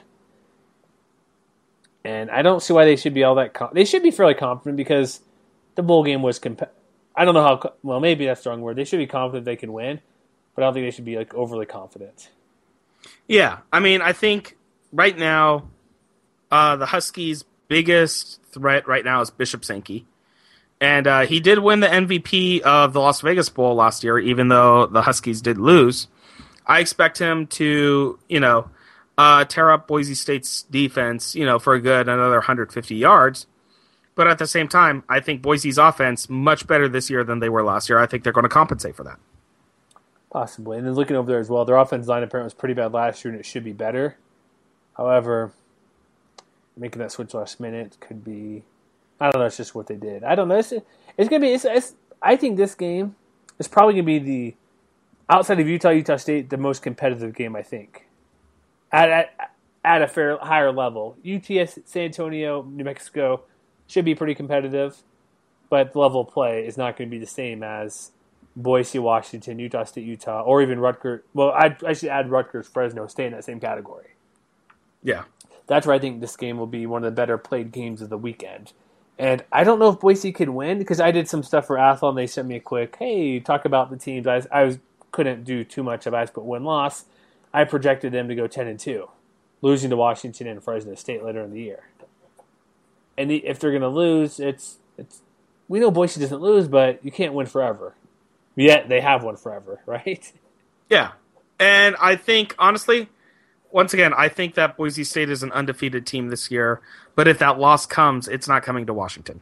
And I don't see why they should be all that. They should be fairly confident because the bowl game was. I don't know how. Well, maybe that's the wrong word. They should be confident they can win, but I don't think they should be overly confident.
Yeah, I mean, I think right now, the Huskies' biggest threat right now is Bishop Sankey, and he did win the MVP of the Las Vegas Bowl last year, even though the Huskies did lose. I expect him to, tear up Boise State's defense, for a good another 150 yards. But at the same time, I think Boise's offense much better this year than they were last year. I think they're going to compensate for that.
Possibly. And then looking over there as well, their offensive line apparently was pretty bad last year, and it should be better. However, making that switch last minute could be, I don't know, it's just what they did. I don't know. It's going to be, I think this game is probably going to be outside of Utah State, the most competitive game, I think. At a fair higher level. UTS, San Antonio, New Mexico should be pretty competitive, but the level of play is not going to be the same as Boise, Washington, Utah State, Utah, or even Rutgers. Well, I should add Rutgers, Fresno, stay in that same category.
Yeah.
That's where I think this game will be one of the better played games of the weekend. And I don't know if Boise could win, because I did some stuff for Athlon. They sent me a quick, hey, talk about the teams. I couldn't do too much of it. I just put win-loss. I projected them to go 10-2, losing to Washington and Fresno State later in the year. And if they're going to lose, it's we know Boise doesn't lose, but you can't win forever. Yet they have won forever, right?
Yeah. And I think, honestly, once again, I think that Boise State is an undefeated team this year. But if that loss comes, it's not coming to Washington.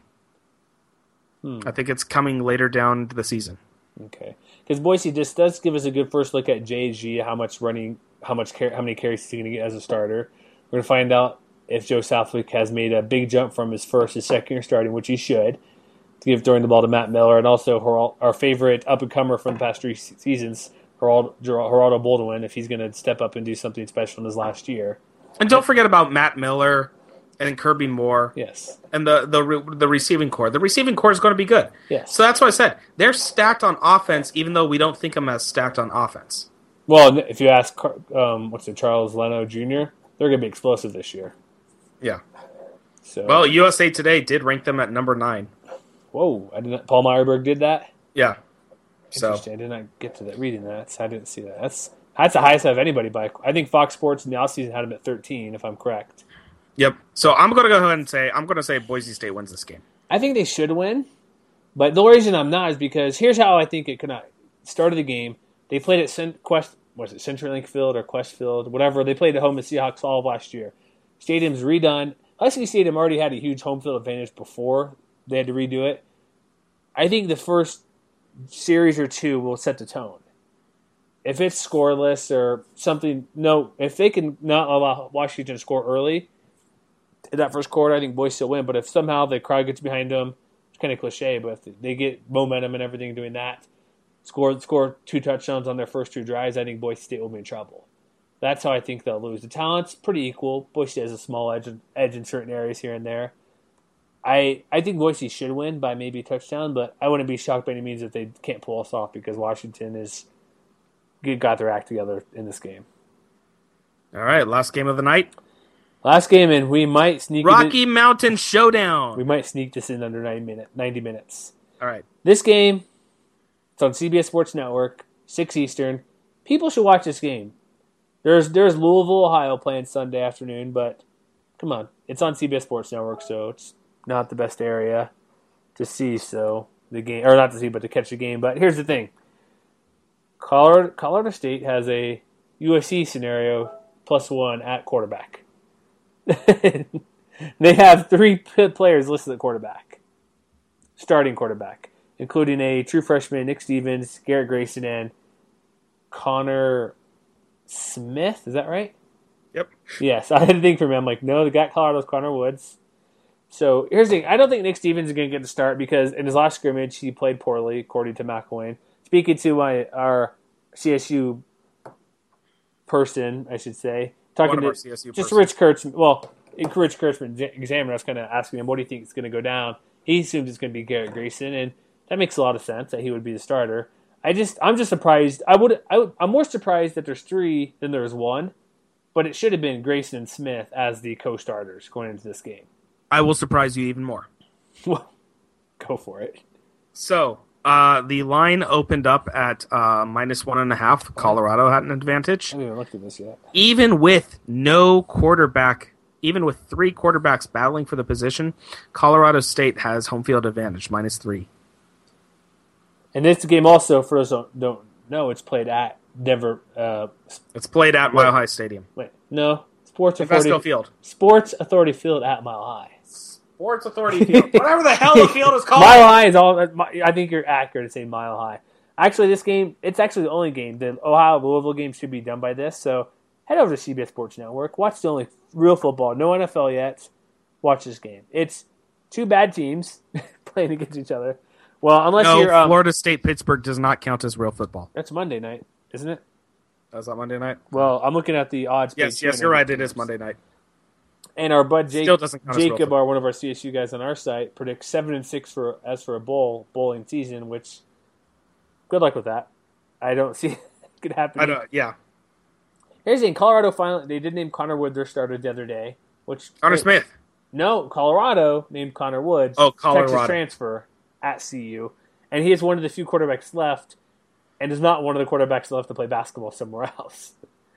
I think it's coming later down the season.
Okay. Because Boise just does give us a good first look at JG, how many carries he's going to get as a starter. We're going to find out if Joe Southwick has made a big jump from his first to second year starting, which he should, to give throwing the ball to Matt Miller, and also our favorite up-and-comer from the past 3 seasons, Geraldo Baldwin, if he's going to step up and do something special in his last year.
And don't forget about Matt Miller and Kirby Moore.
Yes.
And the receiving core. The receiving core is going to be good.
Yes.
So that's why I said they're stacked on offense, even though we don't think them as stacked on offense.
Well, if you ask, Charles Leno Jr., they're going to be explosive this year.
Yeah.
So.
Well, USA Today did rank them at number 9.
Whoa! Paul Meyerberg did that.
Yeah.
Interesting. I did not get to that reading that. So I didn't see that. That's the highest of anybody by. I think Fox Sports in the offseason had him at 13, if I'm correct.
Yep. So I'm going to go ahead and say Boise State wins this game.
I think they should win, but the reason I'm not is because here's how I think it could not. Start of the game, they played at CenturyLink Field or Quest Field, whatever. They played at home at Seahawks all of last year. Stadium's redone. Husky Stadium already had a huge home field advantage before they had to redo it. I think the first series or two will set the tone. If it's scoreless or something, if they can not allow Washington to score early in that first quarter, I think Boise will win. But if somehow the crowd gets behind them, it's kind of cliche, but if they get momentum and everything doing that, score 2 touchdowns on their first 2 drives, I think Boise State will be in trouble. That's how I think they'll lose. The talent's pretty equal. Boise State has a small edge in certain areas here and there. I think Boise should win by maybe a touchdown, but I wouldn't be shocked by any means if they can't pull us off because Washington got their act together in this game.
All right, last game of the night.
Last game, and we might sneak
Rocky Mountain Showdown.
We might sneak this in under 90 minutes.
All right.
This game, it's on CBS Sports Network, 6 Eastern. People should watch this game. There's Louisville, Ohio playing Sunday afternoon, but come on. It's on CBS Sports Network, so it's not the best area to see, so the game, or not to see, but to catch the game. But here's the thing. Colorado State has a USC scenario +1 at quarterback. They have 3 players listed at quarterback, starting quarterback, including a true freshman, Nick Stevens, Garrett Grayson, and Connor Smith. Is that right?
Yep.
Yes, I had to think for me. I'm like, no, the guy at Colorado's Connor Woods. So here's the thing. I don't think Nick Stevens is going to get the start because in his last scrimmage, he played poorly, according to McElwain. Speaking to our CSU person, I should say, talking to just Rich Kurtzman. Well, Rich Kurtzman, examiner, I was kind of asking him, what do you think is going to go down? He assumes it's going to be Garrett Grayson, and that makes a lot of sense that he would be the starter. I'm just surprised. I'm more surprised that there's 3 than there's 1, but it should have been Grayson and Smith as the co-starters going into this game.
I will surprise you even more.
Well, go for it.
So, the line opened up at -1.5. Colorado had an advantage.
I haven't even looked at this yet.
Even with no quarterback, even with 3 quarterbacks battling for the position, Colorado State has home field advantage, -3.
And this game also, for those who don't know, it's played at Denver.
It's played at Mile High Stadium.
Wait, no. Sports Authority Field at Mile High.
Sports Authority Field. Whatever the hell the field is called.
Mile High is all. I think you're accurate to say Mile High. Actually, this game, it's actually the only game. The Ohio-Louisville game should be done by this. So head over to CBS Sports Network. Watch the only real football. No NFL yet. Watch this game. It's 2 bad teams playing against each other. Well, unless you're
Florida State Pittsburgh does not count as real football.
That's Monday night, isn't it?
That's not Monday night.
Well, I'm looking at the odds.
Yes, you're right. It is Monday night.
And our bud
Still doesn't count
Jacob, one of our CSU guys on our site, predicts 7-6 for a bowling season. Which, good luck with that. I don't see it could happen.
Yeah.
Here's the thing: Colorado they did name Connor Wood their starter the other day.
Connor Smith.
No, Colorado named Connor Woods.
Oh, Colorado.
Texas transfer at CU, and he is one of the few quarterbacks left, and is not one of the quarterbacks left to play basketball somewhere else.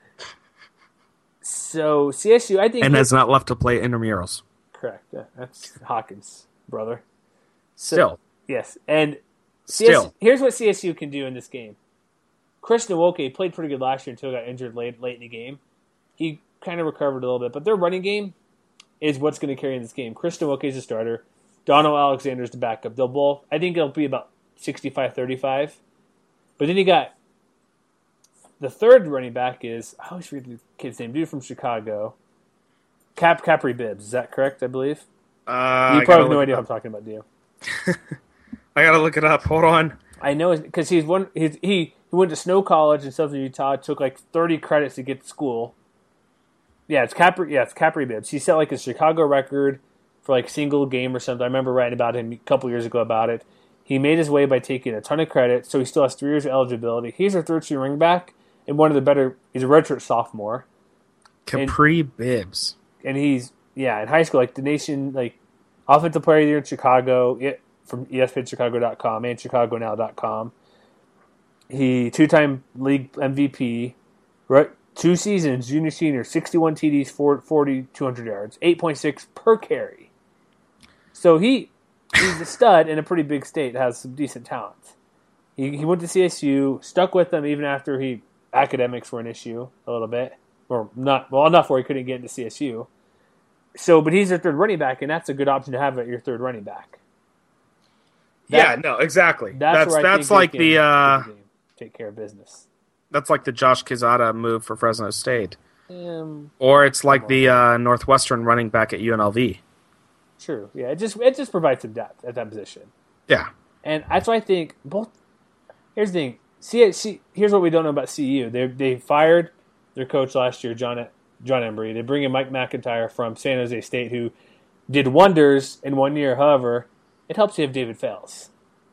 So CSU, I think,
and has not left to play intramurals.
Correct. Yeah, that's Hawkins' brother.
Still,
yes, and
still,
here's what CSU can do in this game. Chris Nwoke played pretty good last year until he got injured late in the game. He kind of recovered a little bit, but their running game is what's going to carry in this game. Chris Nwoke is the starter. Donald Alexander's the backup. They'll both, I think it'll be about 65-35. But then you got the third running back is, I always forget the kid's name, dude from Chicago. Capri Bibbs. Is that correct, I believe? You probably have no idea what I'm talking about, do you?
I got to look it up. Hold on.
I know, because he went to Snow College in southern Utah. It took like 30 credits to get to school. Yeah, it's Capri Bibbs. He set like a Chicago record for like single game or something. I remember writing about him a couple years ago about it. He made his way by taking a ton of credit, so he still has 3 years of eligibility. He's our third-string running back, and one of the better. He's a redshirt sophomore.
Capri Bibbs.
And he's in high school, like the nation, like offensive player of the year in Chicago, from ESPNChicago.com and ChicagoNow.com. He 2-time league MVP, 2 seasons, junior senior, 61 TDs, 40, 200 yards, 8.6 per carry. So he's a stud in a pretty big state that has some decent talent. He went to CSU, stuck with them even after academics were an issue a little bit. Or not enough where he couldn't get into CSU. So, but he's their third running back, and that's a good option to have at your third running back.
Exactly.
That's like the take care of business.
That's like the Josh Quezada move for Fresno State, or it's like the Northwestern running back at UNLV.
True. Yeah, it just provides some depth at that position.
Yeah,
and that's why I think both. Here's the thing. Here's what we don't know about CU. They fired their coach last year, John Embry. They bring in Mike McIntyre from San Jose State, who did wonders in 1 year. However, it helps you have David Fales.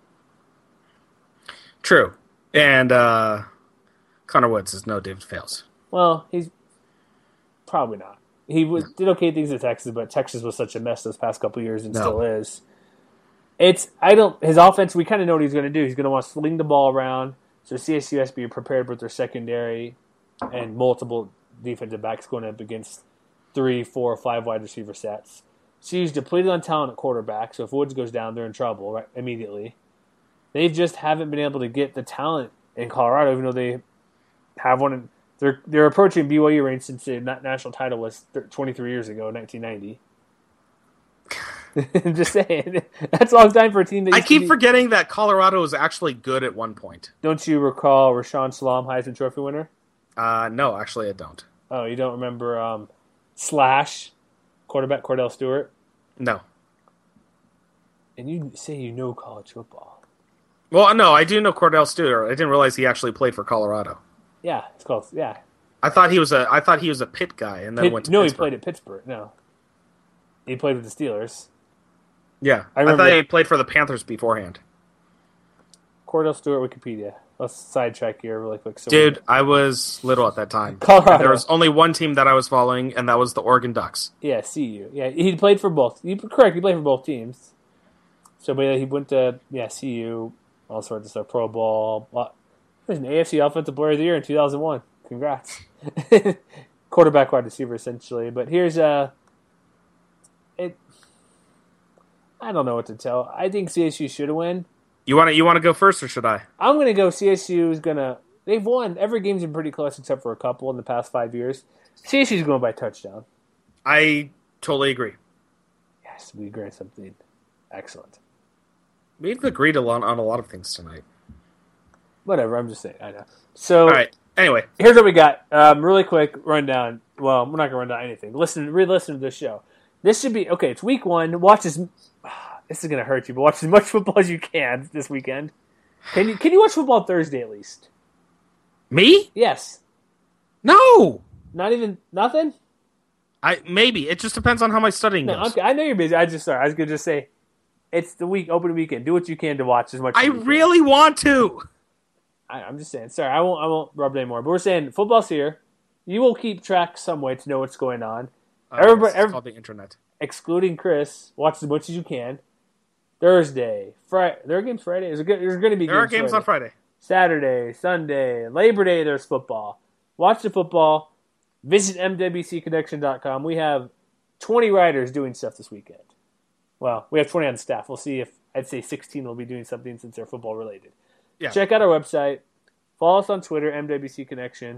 True. And Connor Woods is no David Fales.
Well, he's probably not. He did okay things at Texas, but Texas was such a mess those past couple of years and still is. His offense, we kind of know what he's going to do. He's going to want to sling the ball around. So CSU has to be prepared with their secondary and multiple defensive backs going up against 3, 4, 5 wide receiver sets. CU's depleted on talent at quarterback, so if Woods goes down, they're in trouble right immediately. They just haven't been able to get the talent in Colorado, even though they have one. They're approaching BYU range since the national title was 23 years ago, 1990. I'm just saying, that's a long time for a team that
I keep forgetting that Colorado was actually good at one point.
Don't you recall Rashawn Salaam, Heisman Trophy winner?
No, actually I don't.
Oh, you don't remember Slash, quarterback Cordell Stewart?
No.
And you say you know college football.
Well, no, I do know Cordell Stewart. I didn't realize he actually played for Colorado.
Yeah, it's called, yeah.
I thought he was a Pitt guy and then went to Pittsburgh.
He played at Pittsburgh. No. He played with the Steelers.
Yeah, I thought he played for the Panthers beforehand.
Cordell Stewart, Wikipedia. Let's sidetrack here really quick.
Dude, I was little at that time.
Colorado.
There was only one team that I was following, and that was the Oregon Ducks.
Yeah, CU. Yeah, he played for both. Correct, he played for both teams. So, but yeah, he went to CU, all sorts of stuff, Pro Bowl. He was an AFC Offensive Player of the Year in 2001. Congrats. Quarterback, wide receiver, essentially. But here's I don't know what to tell. I think CSU should win.
You want to go first, or should I?
I'm going to go CSU is going to... They've won. Every game's been pretty close except for a couple in the past 5 years. CSU's going by touchdown.
I totally agree.
Yes, we agree on something excellent.
We've agreed on a lot of things tonight.
Whatever, I'm just saying. I know. So,
all right. Anyway.
Here's what we got. Really quick rundown. Well, we're not going to run down anything. Re-listen to this show. This should be... Okay, it's week 1. Watch as... This is going to hurt you, but watch as much football as you can this weekend. Can you watch football Thursday at least?
Me?
Yes.
No.
Not even nothing?
Maybe. It just depends on how my studying goes.
Okay. I know you're busy. I was going to just say it's the open weekend. Do what you can to watch as much as you can.
I really want to.
I'm just saying. Sorry, I won't rub it anymore. But we're saying football's here. You will keep track some way to know what's going on.
It's called the internet.
Excluding Chris, watch as much as you can. Thursday, Friday. There are games Friday. There's going to be.
There are games on Friday.
Saturday, Sunday, Labor Day. There's football. Watch the football. Visit mwcconnection.com. We have 20 writers doing stuff this weekend. Well, we have 20 on staff. We'll see if I'd say 16 will be doing something since they're football related.
Yeah.
Check out our website. Follow us on Twitter, MWC Connection.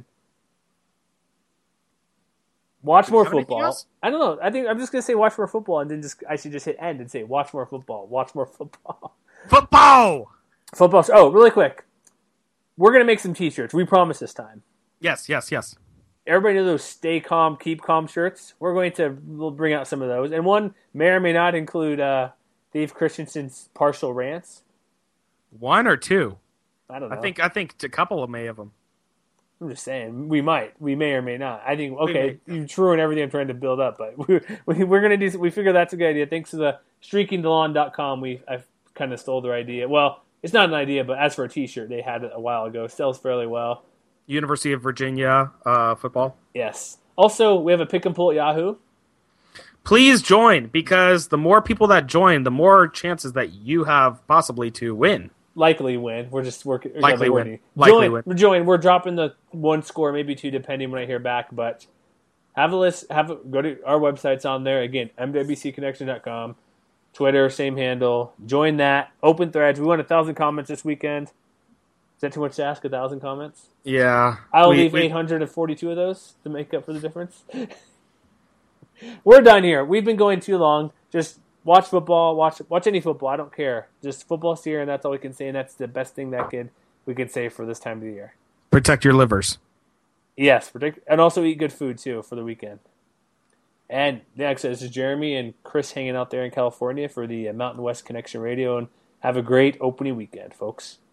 Watch more football. I don't know. I think I'm just gonna say watch more football, and then I should just hit end and say watch more football. Watch more football.
Football.
Oh, really quick. We're gonna make some T-shirts. We promise this time.
Yes.
Everybody knows those "Stay Calm, Keep Calm" shirts. We'll bring out some of those, and one may or may not include Dave Christensen's partial rants.
1 or 2.
I don't know.
I think a couple of may of them.
I'm just saying we might, we may or may not. I think okay, you've ruined everything I'm trying to build up, but we're gonna do. We figure that's a good idea. Thanks to the streakingthelon.com, I've kind of stole their idea. Well, it's not an idea, but as for a T-shirt, they had it a while ago. Sells fairly well.
University of Virginia football.
Yes. Also, we have a pick and pull at Yahoo.
Please join, because the more people that join, the more chances that you have possibly to win.
Likely win. We're just working.
Likely win.
Join. We're dropping the one score, maybe two, depending when I hear back. But have a list. Go to our websites on there again. MWCconnection.com. Twitter, same handle. Join that. Open threads. We want 1,000 comments this weekend. Is that too much to ask? 1,000 comments?
Yeah.
I'll leave 842 of those to make up for the difference. We're done here. We've been going too long. Just watch football. Watch any football. I don't care. Just football's here, and that's all we can say. And that's the best thing we could say for this time of the year.
Protect your livers.
Yes, and also eat good food too for the weekend. And next, this is Jeremy and Chris hanging out there in California for the Mountain West Connection Radio, and have a great opening weekend, folks.